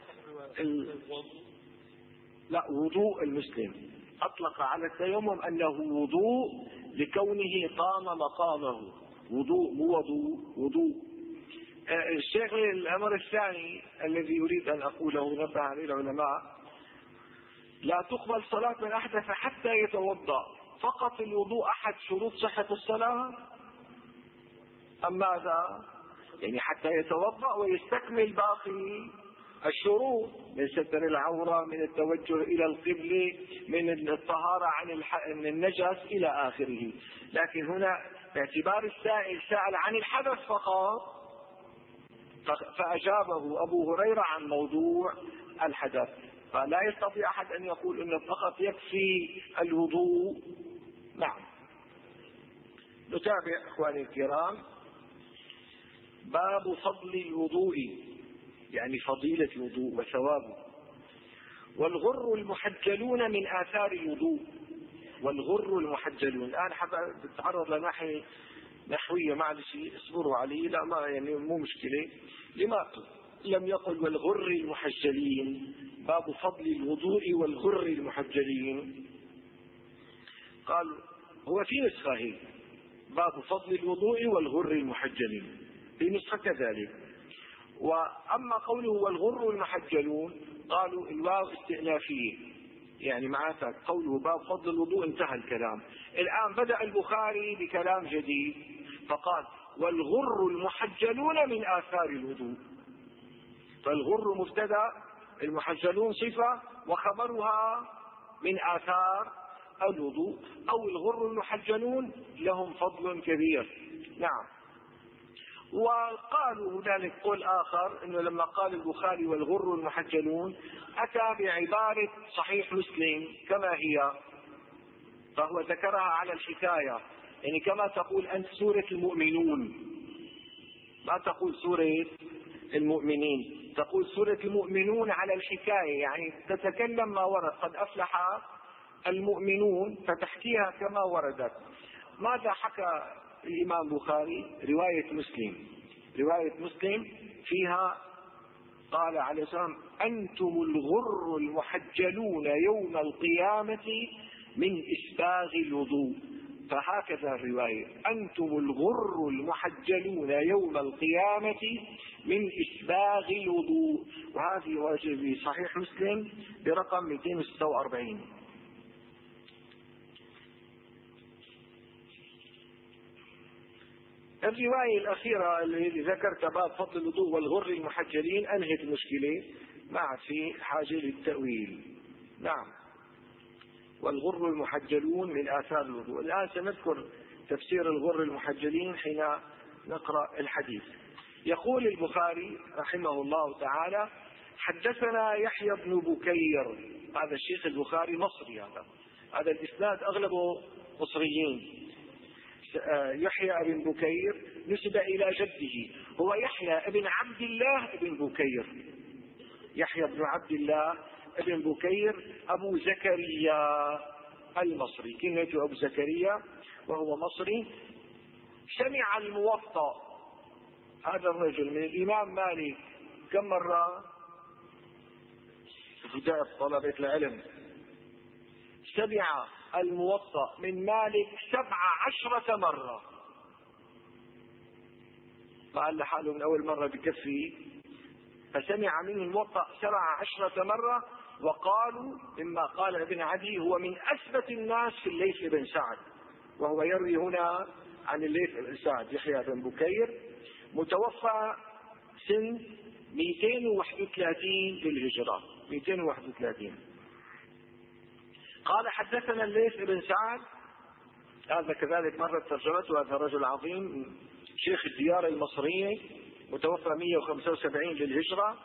لا وضوء المسلم أطلق على التيمم أنه وضوء لكونه قام مقامه، وضوء مو وضوء. الشيخ الأمر الثاني الذي يريد أن أقوله نبه عليه العلماء لا تقبل صلاة من أحدث حتى يتوضأ، فقط الوضوء أحد شروط صحة الصلاة أم ماذا؟ يعني حتى يتوضأ ويستكمل باقي الشروط من ستر العورة، من التوجه إلى القبلة، من الطهارة عن النجس إلى آخره. لكن هنا باعتبار السائل سأل عن الحدث فقط، فأجابه أبو هريرة عن موضوع الحدث، فلا يستطيع أحد أن يقول إنه فقط يكفي الوضوء. نعم. نتابع إخواني الكرام. باب فضل الوضوء، يعني فضيلة الوضوء وثوابه. والغر المحجلون من آثار الوضوء. والغر المحجلون الآن بتعرض لناحية نحوية، معلش اصبروا علي، لا ما يعني مو مشكلة. لما لم يقل والغر المحجلين؟ باب فضل الوضوء والغر المحجلين. قال هو في نسخة هي باب فضل الوضوء والغر المحجلين، في نسخة كذلك. وأما قوله والغر المحجلون قالوا الواو استئنافية، يعني معناتها قوله باب فضل الوضوء انتهى الكلام. الآن بدأ البخاري بكلام جديد فقال والغر المحجلون من آثار الوضوء. فالغر مبتدأ، المحجلون صفة، وخبرها من آثار. الوضوء أو الغر المحجلون لهم فضل كبير. نعم. وقالوا هنالك قول آخر أنه لما قال البخاري والغر المحجلون أتى بعبارة صحيح مسلم كما هي، فهو ذكرها على الحكاية، يعني كما تقول أنت سورة المؤمنون، ما تقول سورة المؤمنين، تقول سورة المؤمنون على الحكاية، يعني تتكلم ما ورد، قد أفلح المؤمنون فتحكيها كما وردت. ماذا حكى الإمام البخاري؟ رواية مسلم فيها قال عليه السلام: أنتم الغر المحجلون يوم القيامة من إسباغ الوضوء. فهكذا الرواية: أنتم الغر المحجلون يوم القيامة من إسباغ الوضوء. وهذه واجب في صحيح مسلم برقم 246. الرواية الأخيرة اللي ذكرت باب فضل الوضوء والغر المحجلين أنهت المشكلة، ما عاد في حاجة للتأويل. نعم. والغر المحجلون من آثار الوضوء. الآن سنذكر تفسير الغر المحجلين حين نقرأ الحديث. يقول البخاري رحمه الله تعالى: حدثنا يحيى بن بكير. هذا الشيخ البخاري مصري، هذا الإسناد أغلبه مصريين. يحيى بن بكير نسب إلى جده، هو يحيى بن عبد الله بن بكير، يحيى بن عبد الله بن بكير أبو زكريا المصري، كنيته أبو زكريا وهو مصري. سمع الموطأ، هذا الرجل من الإمام مالك كم مرة؟ بداية طلبة العلم، سمع الموطأ من مالك 17 مرة. قال لحاله من أول مرة بكفي، فسمع منه الموطأ 17 مرة. وقالوا مما قال ابن عدي: هو من أثبت الناس في الليث بن سعد، وهو يروي هنا عن الليث بن سعد. يحيى بن بكير متوفى سنة 231 للهجرة، 231. قال: حدثنا الليث بن سعد، هذا كذلك مرت ترجمته، هذا رجل عظيم شيخ الديار المصرية، متوفى 175 للهجرة.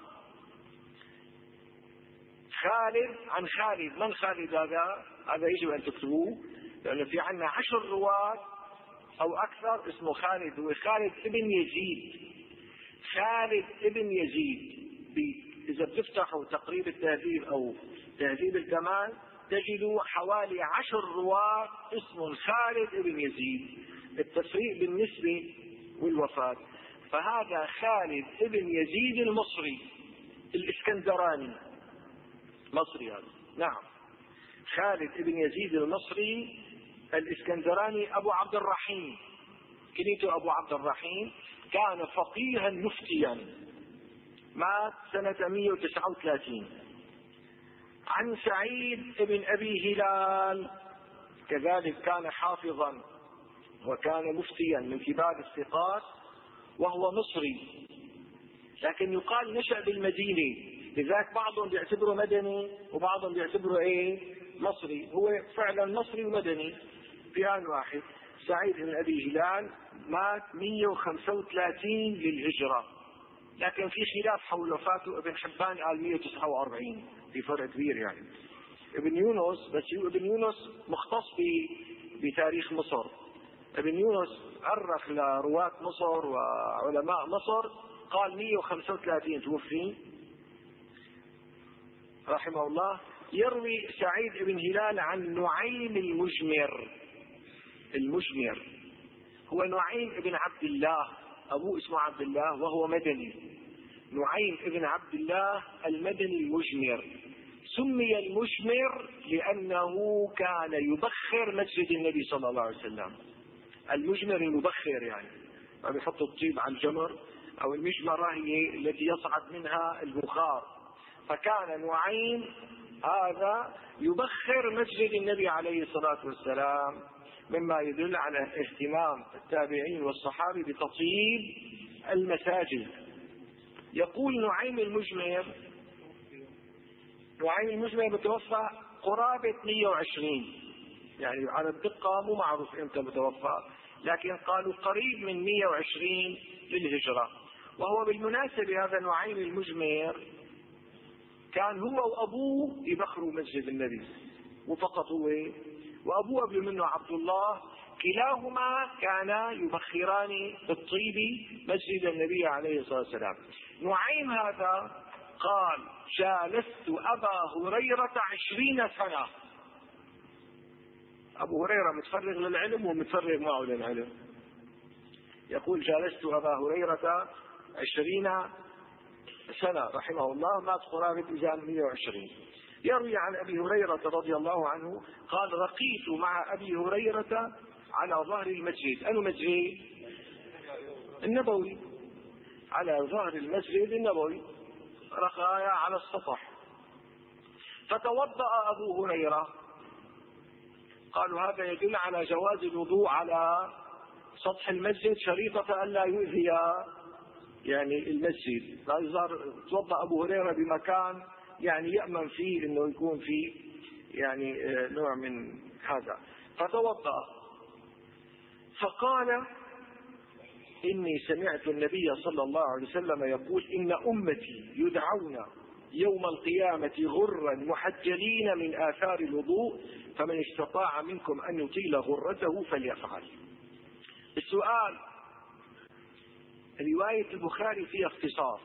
خالد عن خالد. من خالد هذا يجب أن تكتبوه، لأنه في عنا 10 رواة أو أكثر اسمه خالد، هو خالد ابن يزيد. خالد ابن يزيد، إذا بتفتحوا تقريب التهذيب أو تهذيب الكمال تجدوا حوالي 10 رواة اسم خالد ابن يزيد، التفريق بالنسبة والوفاة. فهذا خالد ابن يزيد المصري الإسكندراني، مصري هذا. نعم، خالد ابن يزيد المصري الإسكندراني أبو عبد الرحيم، كنيته أبو عبد الرحيم، كان فقيها مفتيا، مات سنة 139. عن سعيد بن أبي هلال، كذلك كان حافظا وكان مفتيا من كبار الثقات، وهو مصري لكن يقال نشأ بالمدينة، لذلك بعضهم بيعتبره مدني وبعضهم بيعتبره مصري. هو فعلا مصري ومدني في آن واحد. سعيد بن أبي هلال مات 135 للهجرة، لكن في خلاف حول وفاته. ابن حبان قال 149، في فرق كبير يعني. ابن يونس، بس ابن يونس مختص بتاريخ مصر. ابن يونس أرخ لرواة مصر وعلماء مصر، قال 135 توفي رحمه الله. يروي سعيد بن هلال عن نعيم المجمر، هو نعيم بن عبد الله، أبوه اسمه عبد الله وهو مدني. نعيم بن عبد الله المدني المجمر. سمي المجمر لأنه كان يبخر مسجد النبي صلى الله عليه وسلم. المجمر المبخر، يعني ما بيحط الطيب على الجمر، أو المجمرة هي التي يصعد منها البخار. فكان نعيم هذا يبخر مسجد النبي عليه الصلاة والسلام، مما يدل على اهتمام التابعين والصحابة بتطيب المساجد. يقول نعيم المجمر متوفى قرابة 120، يعني على الدقة مو معروف امتى متوفى، لكن قالوا قريب من 120 للهجرة. وهو بالمناسبة هذا نعيم المجمر كان هو وأبوه يبخروا مسجد النبي، وفقط هو وأبوه قبل منه عبد الله، كلاهما كانا يبخران بالطيب مسجد النبي عليه الصلاة والسلام. نعيم هذا قال: جالست أبا هريرة 20 سنة. أبو هريرة متفرغ للعلم ومتفرغ معه للعلم. يقول: جالست أبا هريرة 20 سنة رحمه الله، مات قرابة 120. يروي عن أبي هريرة رضي الله عنه قال: رقيت مع أبي هريرة على ظهر المسجد. أنه مسجد النبوي، على ظهر المسجد النبوي، رقايا على السطح. فتوضأ أبو هريرة. قالوا هذا يدل على جواز الوضوء على سطح المسجد، شريطة ألا يؤذي يعني المسجد. توضأ أبو هريرة بمكان يعني يأمن فيه أنه يكون فيه يعني نوع من هذا. فتوضأ فقال: إني سمعت النبي صلى الله عليه وسلم يقول: إن أمتي يدعون يوم القيامة غرا محجلين من آثار الوضوء، فمن استطاع منكم أن يطيل غرته فليفعل. السؤال: رواية البخاري فيها اختصار،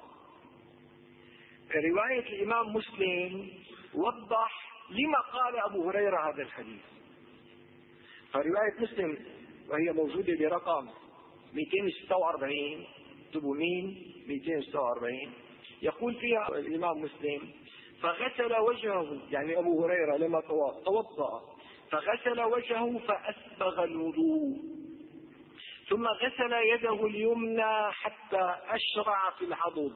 رواية الإمام مسلم وضح لما قال أبو هريرة هذا الحديث. فرواية مسلم وهي موجودة برقم 246، اكتبوا مين 246، يقول فيها الإمام مسلم: فغسل وجهه، يعني أبو هريرة لما توضأ فغسل وجهه فأسبغ الوضوء، ثم غسل يده اليمنى حتى أشرع في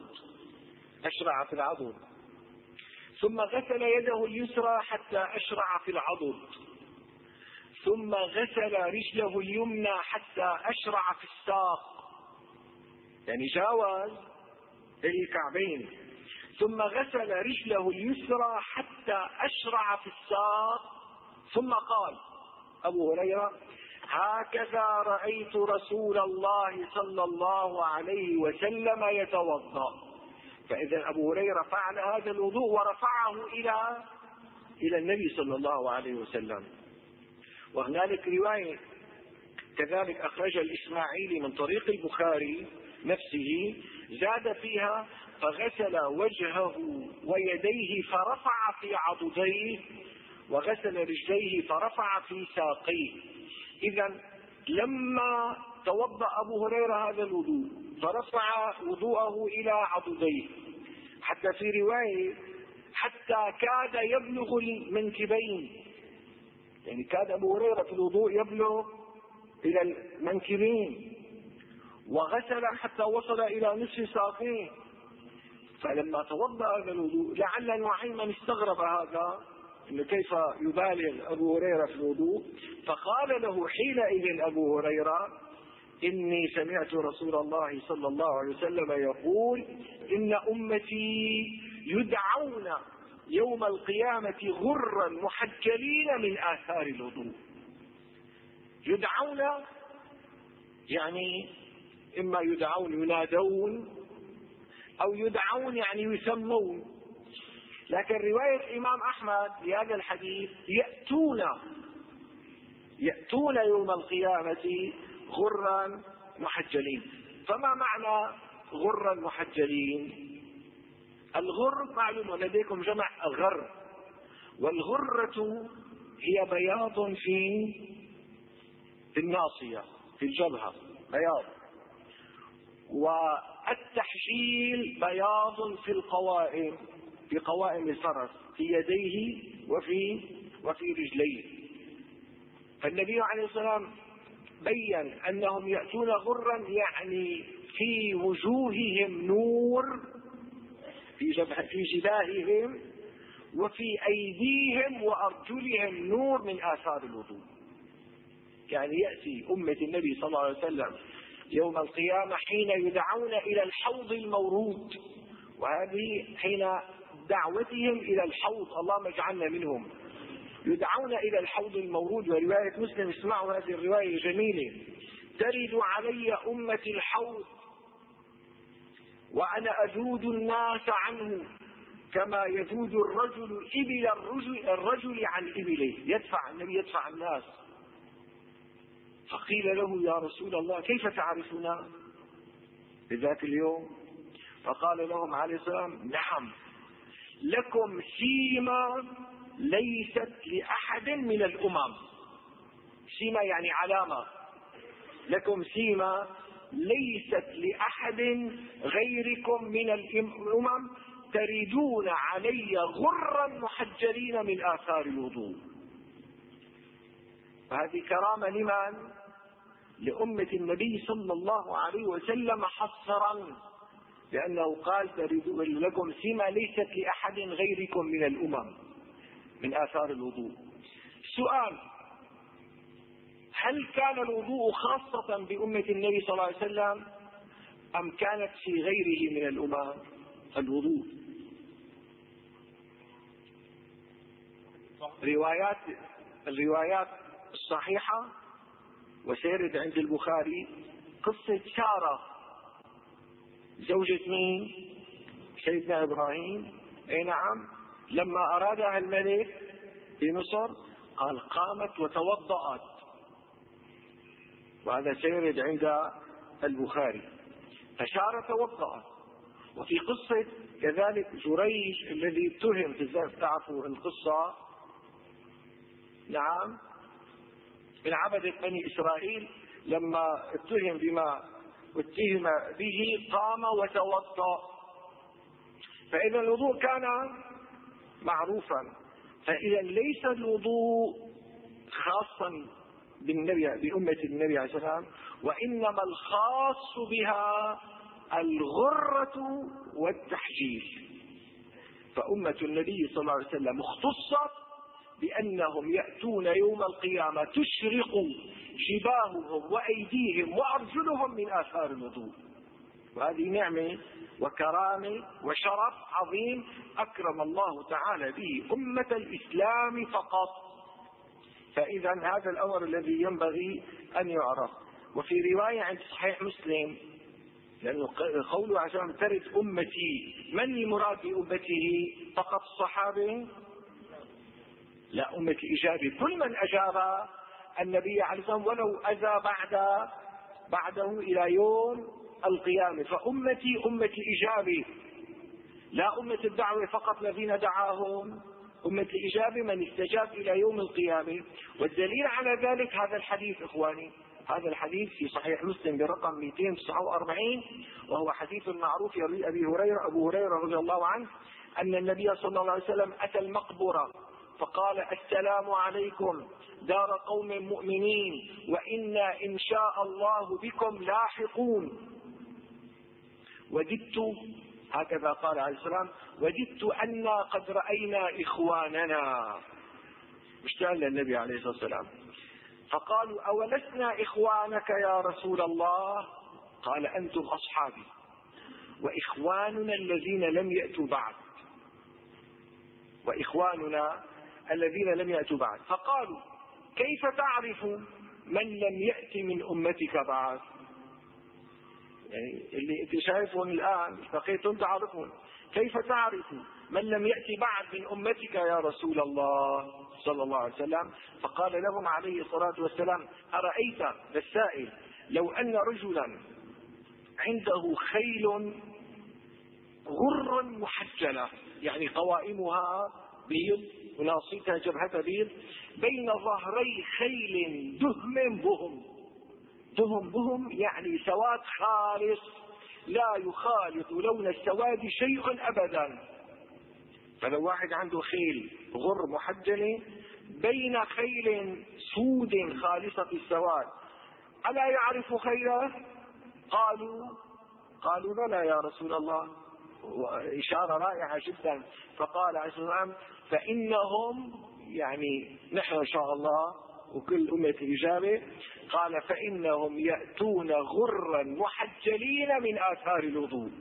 العضد، ثم غسل يده اليسرى حتى أشرع في العضد، ثم غسل رجله اليمنى حتى أشرع في الساق، يعني جاوز الكعبين، ثم غسل رجله اليسرى حتى أشرع في الساق، ثم قال أبو هريرة: هكذا رأيت رسول الله صلى الله عليه وسلم يتوضأ. فإذا أبو هريرة فعل هذا الوضوء ورفعه إلى النبي صلى الله عليه وسلم. وهنالك رواية كذلك أخرجها الإسماعيلي من طريق البخاري نفسه، زاد فيها: فغسل وجهه ويديه فرفع في عضديه، وغسل رجليه فرفع في ساقيه. إذا لما توضأ أبو هريرة هذا الوضوء فرفع وضوءه إلى عضديه، حتى في رواية حتى كاد يبلغ المنكبين، يعني كاد أبو هريرة في الوضوء يبلغ إلى المنكبين، وغسل حتى وصل إلى نصف ساقيه. فلما توضأ هذا الوضوء لعل نعيما استغرب هذا، إنه كيف يبالغ أبو هريرة في الوضوء، فقال له حينئذ أبو هريرة: إني سمعت رسول الله صلى الله عليه وسلم يقول: إن أمتي يدعون يوم القيامة غرا محجلين من آثار الوضوء. يدعون يعني إما يدعون ينادون، أو يدعون يعني يسمون. لكن رواية الإمام أحمد لهذا الحديث يأتون يوم القيامة غرا محجلين. فما معنى غرا محجلين؟ الغر معلوم لديكم جمع الغر، والغرة هي بياض في الناصية، في الجبهة بياض، والتحجيل بياض في القوائم، في قوائم الفرس، في يديه وفي رجليه. فالنبي عليه الصلاة والسلام بين أنهم يأتون غرا، يعني في وجوههم نور، في جباههم وفي أيديهم وأرجلهم نور من آثار الوضوء. يعني يأتي أمة النبي صلى الله عليه وسلم يوم القيامة حين يدعون إلى الحوض المورود، وهذه حين دعوتهم إلى الحوض، اللهم اجعلنا منهم. يدعون إلى الحوض المورود. ورواية مسلم، اسمعوا هذه الرواية الجميلة: ترد علي أمتي الحوض وأنا أذود الناس عنه كما يذود الرجل إبل الرجل عن إبله. النبي يدفع الناس. فقيل له: يا رسول الله كيف تعرفنا بذاك اليوم؟ فقال لهم عليه السلام: نعم، لكم سيما ليست لأحد من الأمم. سيما يعني علامة. لكم سيما ليست لأحد غيركم من الأمم تريدون علي غرا محجلين من آثار الوضوء. فهذه كرامة لمن؟ لأمة النبي صلى الله عليه وسلم حصرا، لأنه قال: تريدون لكم سيما ليست لأحد غيركم من الأمم من آثار الوضوء. سؤال: هل كان الوضوء خاصة بأمة النبي صلى الله عليه وسلم أم كانت في غيره من الأمم الوضوء؟ الروايات الصحيحة وسيرد عند البخاري قصة سارة زوجة مين؟ سيدنا إبراهيم. أي نعم، لما أرادها الملك في مصر قال: قامت وتوضأت، وهذا سيرد عند البخاري. فسارة توضأت. وفي قصة كذلك جريج الذي اتهم في الزرف، تعرفوا القصة، نعم، من عبدة بني إسرائيل، لما اتهم بما اتهم به قام وتوضأ. فإذا الوضوء كان معروفا. فإذا ليس الوضوء خاصا بأمة النبي عليه السلام، وإنما الخاص بها الغرة والتحجيل. فأمة النبي صلى الله عليه وسلم اختصت بأنهم يأتون يوم القيامة تشرق جباههم وأيديهم وأرجلهم من آثار الوضوء. وهذه نعمة وكرامة وشرف عظيم أكرم الله تعالى به أمة الإسلام فقط. فإذا هذا الأمر الذي ينبغي أن يعرف. وفي رواية عند صحيح مسلم، لأنه قوله عشان ترد أمتي، من المراد بأمته؟ فقط الصحابة؟ لا، أمة الإجابة، كل من أجاب النبي عليه الصلاة والسلام ولو أذى بعده إلى يوم القيامة. فأمتي أمة الإجابة، لا أمة الدعوة فقط الذين دعاهم. أمة الإجابة من استجاب إلى يوم القيامة. والدليل على ذلك هذا الحديث إخواني، هذا الحديث في صحيح مسلم برقم 249، وهو حديث معروف يروي أبو هريرة رضي الله عنه أن النبي صلى الله عليه وسلم أتى المقبرة فقال: السلام عليكم دار قوم مؤمنين وإنا إن شاء الله بكم لاحقون. وددت، هكذا قال عليه السلام، وددت أنا قد رأينا إخواننا، مشتاق للنبي عليه الصلاة والسلام. فقالوا: أولسنا إخوانك يا رسول الله؟ قال: أنتم أصحابي وإخواننا الذين لم يأتوا بعد، وإخواننا الذين لم يأتوا بعد. فقالوا: كيف تعرف من لم يأتي من أمتك بعد؟ يعني اللي انت شايفهم الآن التقيتم تعرفون، كيف تعرف من لم يأتي بعد من أمتك يا رسول الله صلى الله عليه وسلم؟ فقال لهم عليه الصلاة والسلام: أرأيت السائل لو أن رجلا عنده خيل غر محجلة، يعني قوائمها بيض وناصيتها جبهتها بيض، بين ظهري خيل دهم بهم يعني سواد خالص لا يخالط لون السواد شيء أبدا. فلو واحد عنده خيل غر محجلة بين خيل سود خالصة السواد، ألا يعرف خيره؟ قالوا بلى يا رسول الله. إشارة رائعة جدا. فقال عليه الصلاة والسلام: فإنهم، يعني نحن إن شاء الله وكل أمة الإجابة، قال: فإنهم يأتون غرا محجلين من آثار الوضوء.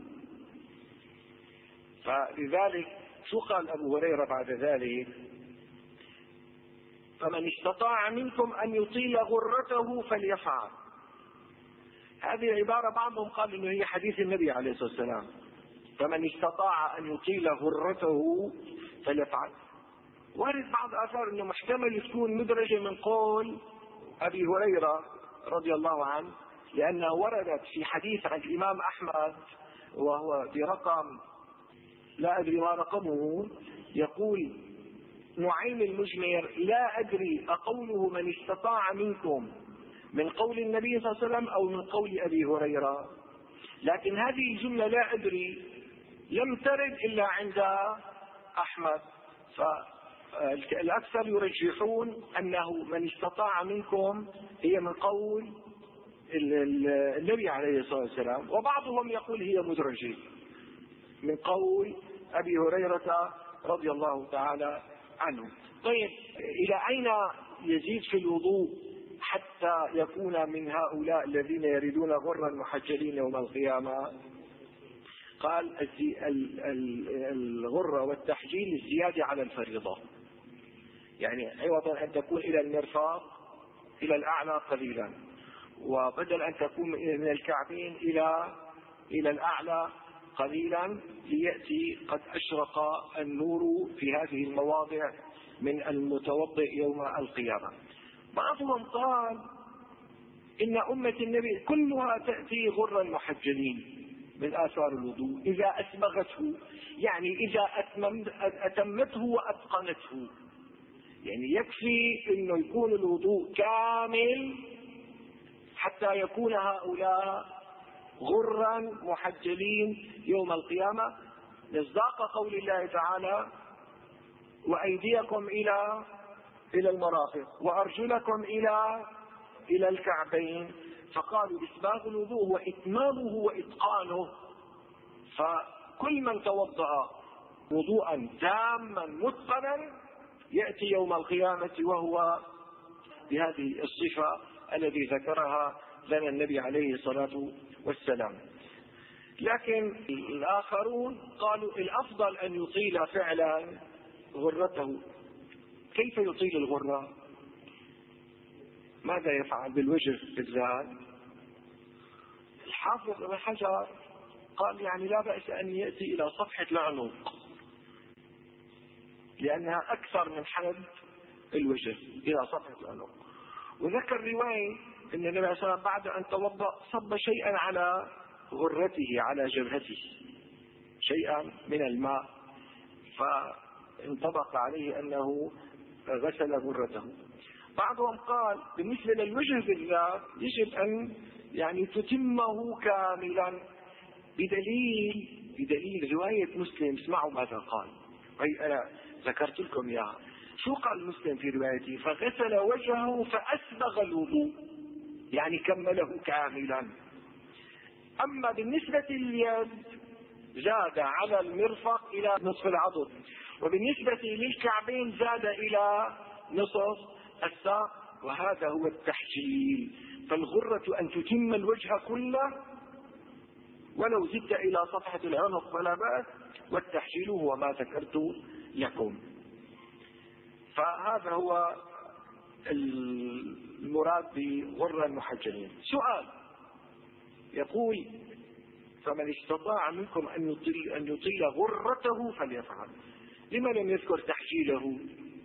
فلذلك شو قال أبو هريرة بعد ذلك؟ فمن استطاع منكم أن يطيل غرته فليفعل. هذه العبارة بعضهم قال إنه هي حديث النبي عليه الصلاة والسلام، فمن استطاع أن يطيل غرته فليفعل. وارد بعض آثار أنه محتمل تكون مدرجة من قول أبي هريرة رضي الله عنه، لأنها وردت في حديث عن الإمام أحمد وهو برقم لا أدري ما رقمه، يقول نعيم المجمر: لا أدري أقوله من استطاع منكم من قول النبي صلى الله عليه وسلم أو من قول أبي هريرة، لكن هذه الجملة لا أدري لم ترد إلا عند أحمد، فالأكثر يرجحون أنه من استطاع منكم هي من قول النبي عليه الصلاة والسلام، وبعضهم يقول هي مدرجة من قول أبي هريرة رضي الله تعالى عنه. طيب، إلى أين يزيد في الوضوء حتى يكون من هؤلاء الذين يريدون غرا محجلين يوم القيامة؟ قال الغرة والتحجيل الزيادة على الفريضة، يعني عوضا أن تكون إلى المرفق إلى الأعلى قليلا، وبدل أن تكون من الكعبين إلى الأعلى قليلا، ليأتي قد أشرق النور في هذه المواضع من المتوضئ يوم القيامة. بعضهم قال إن أمة النبي كلها تأتي غرا محجلين من آثار الوضوء إذا أسبغته، يعني إذا أتمته وأتقنته، يعني يكفي أنه يكون الوضوء كامل حتى يكون هؤلاء غرا محجلين يوم القيامة، مصداق قول الله تعالى: وأيديكم إلى المرافق وأرجلكم إلى الكعبين. فقالوا إسباغ الوضوء وإتمامه وإتقانه، فكل من توضأ وضوءا تاما متقنا يأتي يوم القيامة وهو بهذه الصفة التي ذكرها لنا النبي عليه الصلاة والسلام. لكن الآخرون قالوا الأفضل أن يطيل فعلا غرته. كيف يطيل الغرة؟ ماذا يفعل بالوجه بالذات؟ الحافظ ابن حجر قال يعني لا بأس أن يأتي إلى صفحة العنق، لأنها أكثر من حد الوجه إلى صفحة العنق. وذكر رواية أن النبي صلى الله عليه وسلم بعد أن توضأ صب شيئا على غرته على جبهته، شيئا من الماء، فانطبق عليه أنه غسل غرته. بعضهم قال بالنسبة للوجه بالذات يجب أن يعني تتمه كاملا، بدليل رواية مسلم. اسمعوا ماذا قال، أي أنا ذكرت لكم إياها. شو قال مسلم في روايته؟ فغسل وجهه فأسبغ الوضوء، يعني كمله كاملا. أما بالنسبة لليد زاد على المرفق إلى نصف العضد، وبالنسبة للكعبين زاد إلى نصف الساق، وهذا هو التحجيل. فالغرة أن تتم الوجه كله، ولو زدت إلى صفحة العنق فلا بأس، والتحجيل هو ما ذكرت لكم. فهذا هو المراد بغرة المحجلين. سؤال يقول: فمن استطاع منكم أن يطيل غرته فليفعل. لما لم يذكر تحجيله؟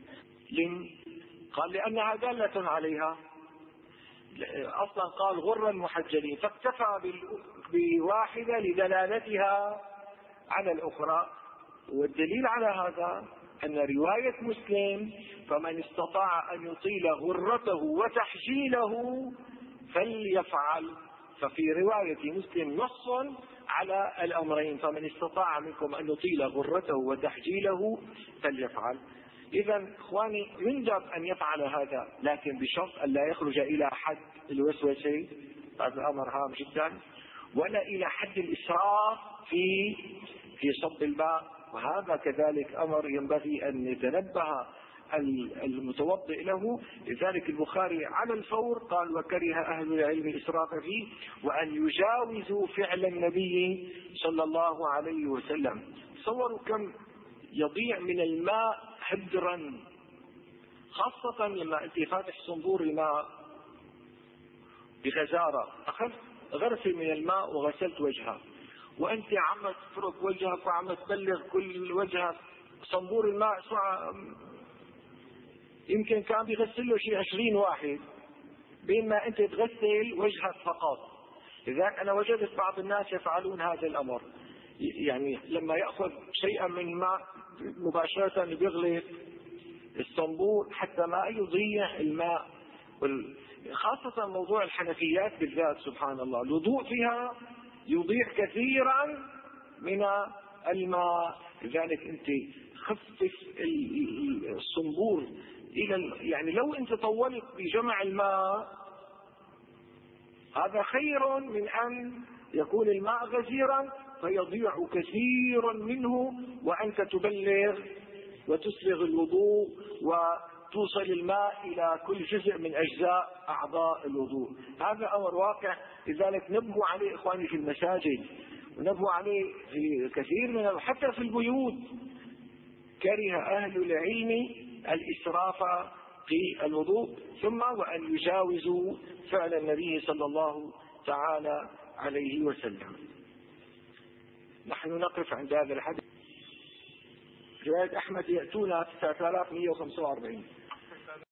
قال لأنها دالة عليها، أصلا قال غرا محجلين، فاكتفى بواحدة لدلالتها على الأخرى. والدليل على هذا أن رواية مسلم: فمن استطاع أن يطيل غرته وتحجيله فليفعل، ففي رواية مسلم نص على الأمرين: فمن استطاع منكم أن يطيل غرته وتحجيله فليفعل. إذا إخواني يندب أن يفعل هذا، لكن بشرط أن لا يخرج إلى حد الوسوسة، هذا أمر هام جدا، ولا إلى حد الإسراف في صب الماء، وهذا كذلك أمر ينبغي أن يتنبه المتوضئ له. لذلك البخاري على الفور قال: وكره أهل العلم الإسراف فيه، وأن يجاوزوا فعل النبي صلى الله عليه وسلم. تصوروا كم يضيع من الماء هدرا، خاصة لما أنت فاتح صنبور الماء بغزارة، أخذت غرفة من الماء وغسلت وجهك، وأنت عم تفرك وجهك وعم تبلغ كل وجهك، صنبور الماء يمكن كان بيغسل له شيء 20 واحد، بينما أنت تغسل وجهك فقط. لذلك أنا وجدت بعض الناس يفعلون هذا الأمر، يعني لما يأخذ شيئا من الماء مباشرة بيغلق الصنبور حتى ما يضيع الماء. خاصة موضوع الحنفيات بالذات، سبحان الله الوضوء فيها يضيع كثيرا من الماء. لذلك أنت خفف الصنبور يعني لو أنت طولت بجمع الماء هذا خير من أن يكون الماء غزيرا فيضيع كثيرا منه، وأنت تبلغ وتسبغ الوضوء وتوصل الماء إلى كل جزء من أجزاء أعضاء الوضوء. هذا أمر واقع، لذلك نبه عليه إخواني في المساجد، ونبه عليه في كثير من حتى في البيوت. كره أهل العلم الإسراف في الوضوء، ثم وأن يجاوزوا فعل النبي صلى الله تعالى عليه وسلم. نحن نقف عند هذا الحديث. رواية أحمد يأتون 9145.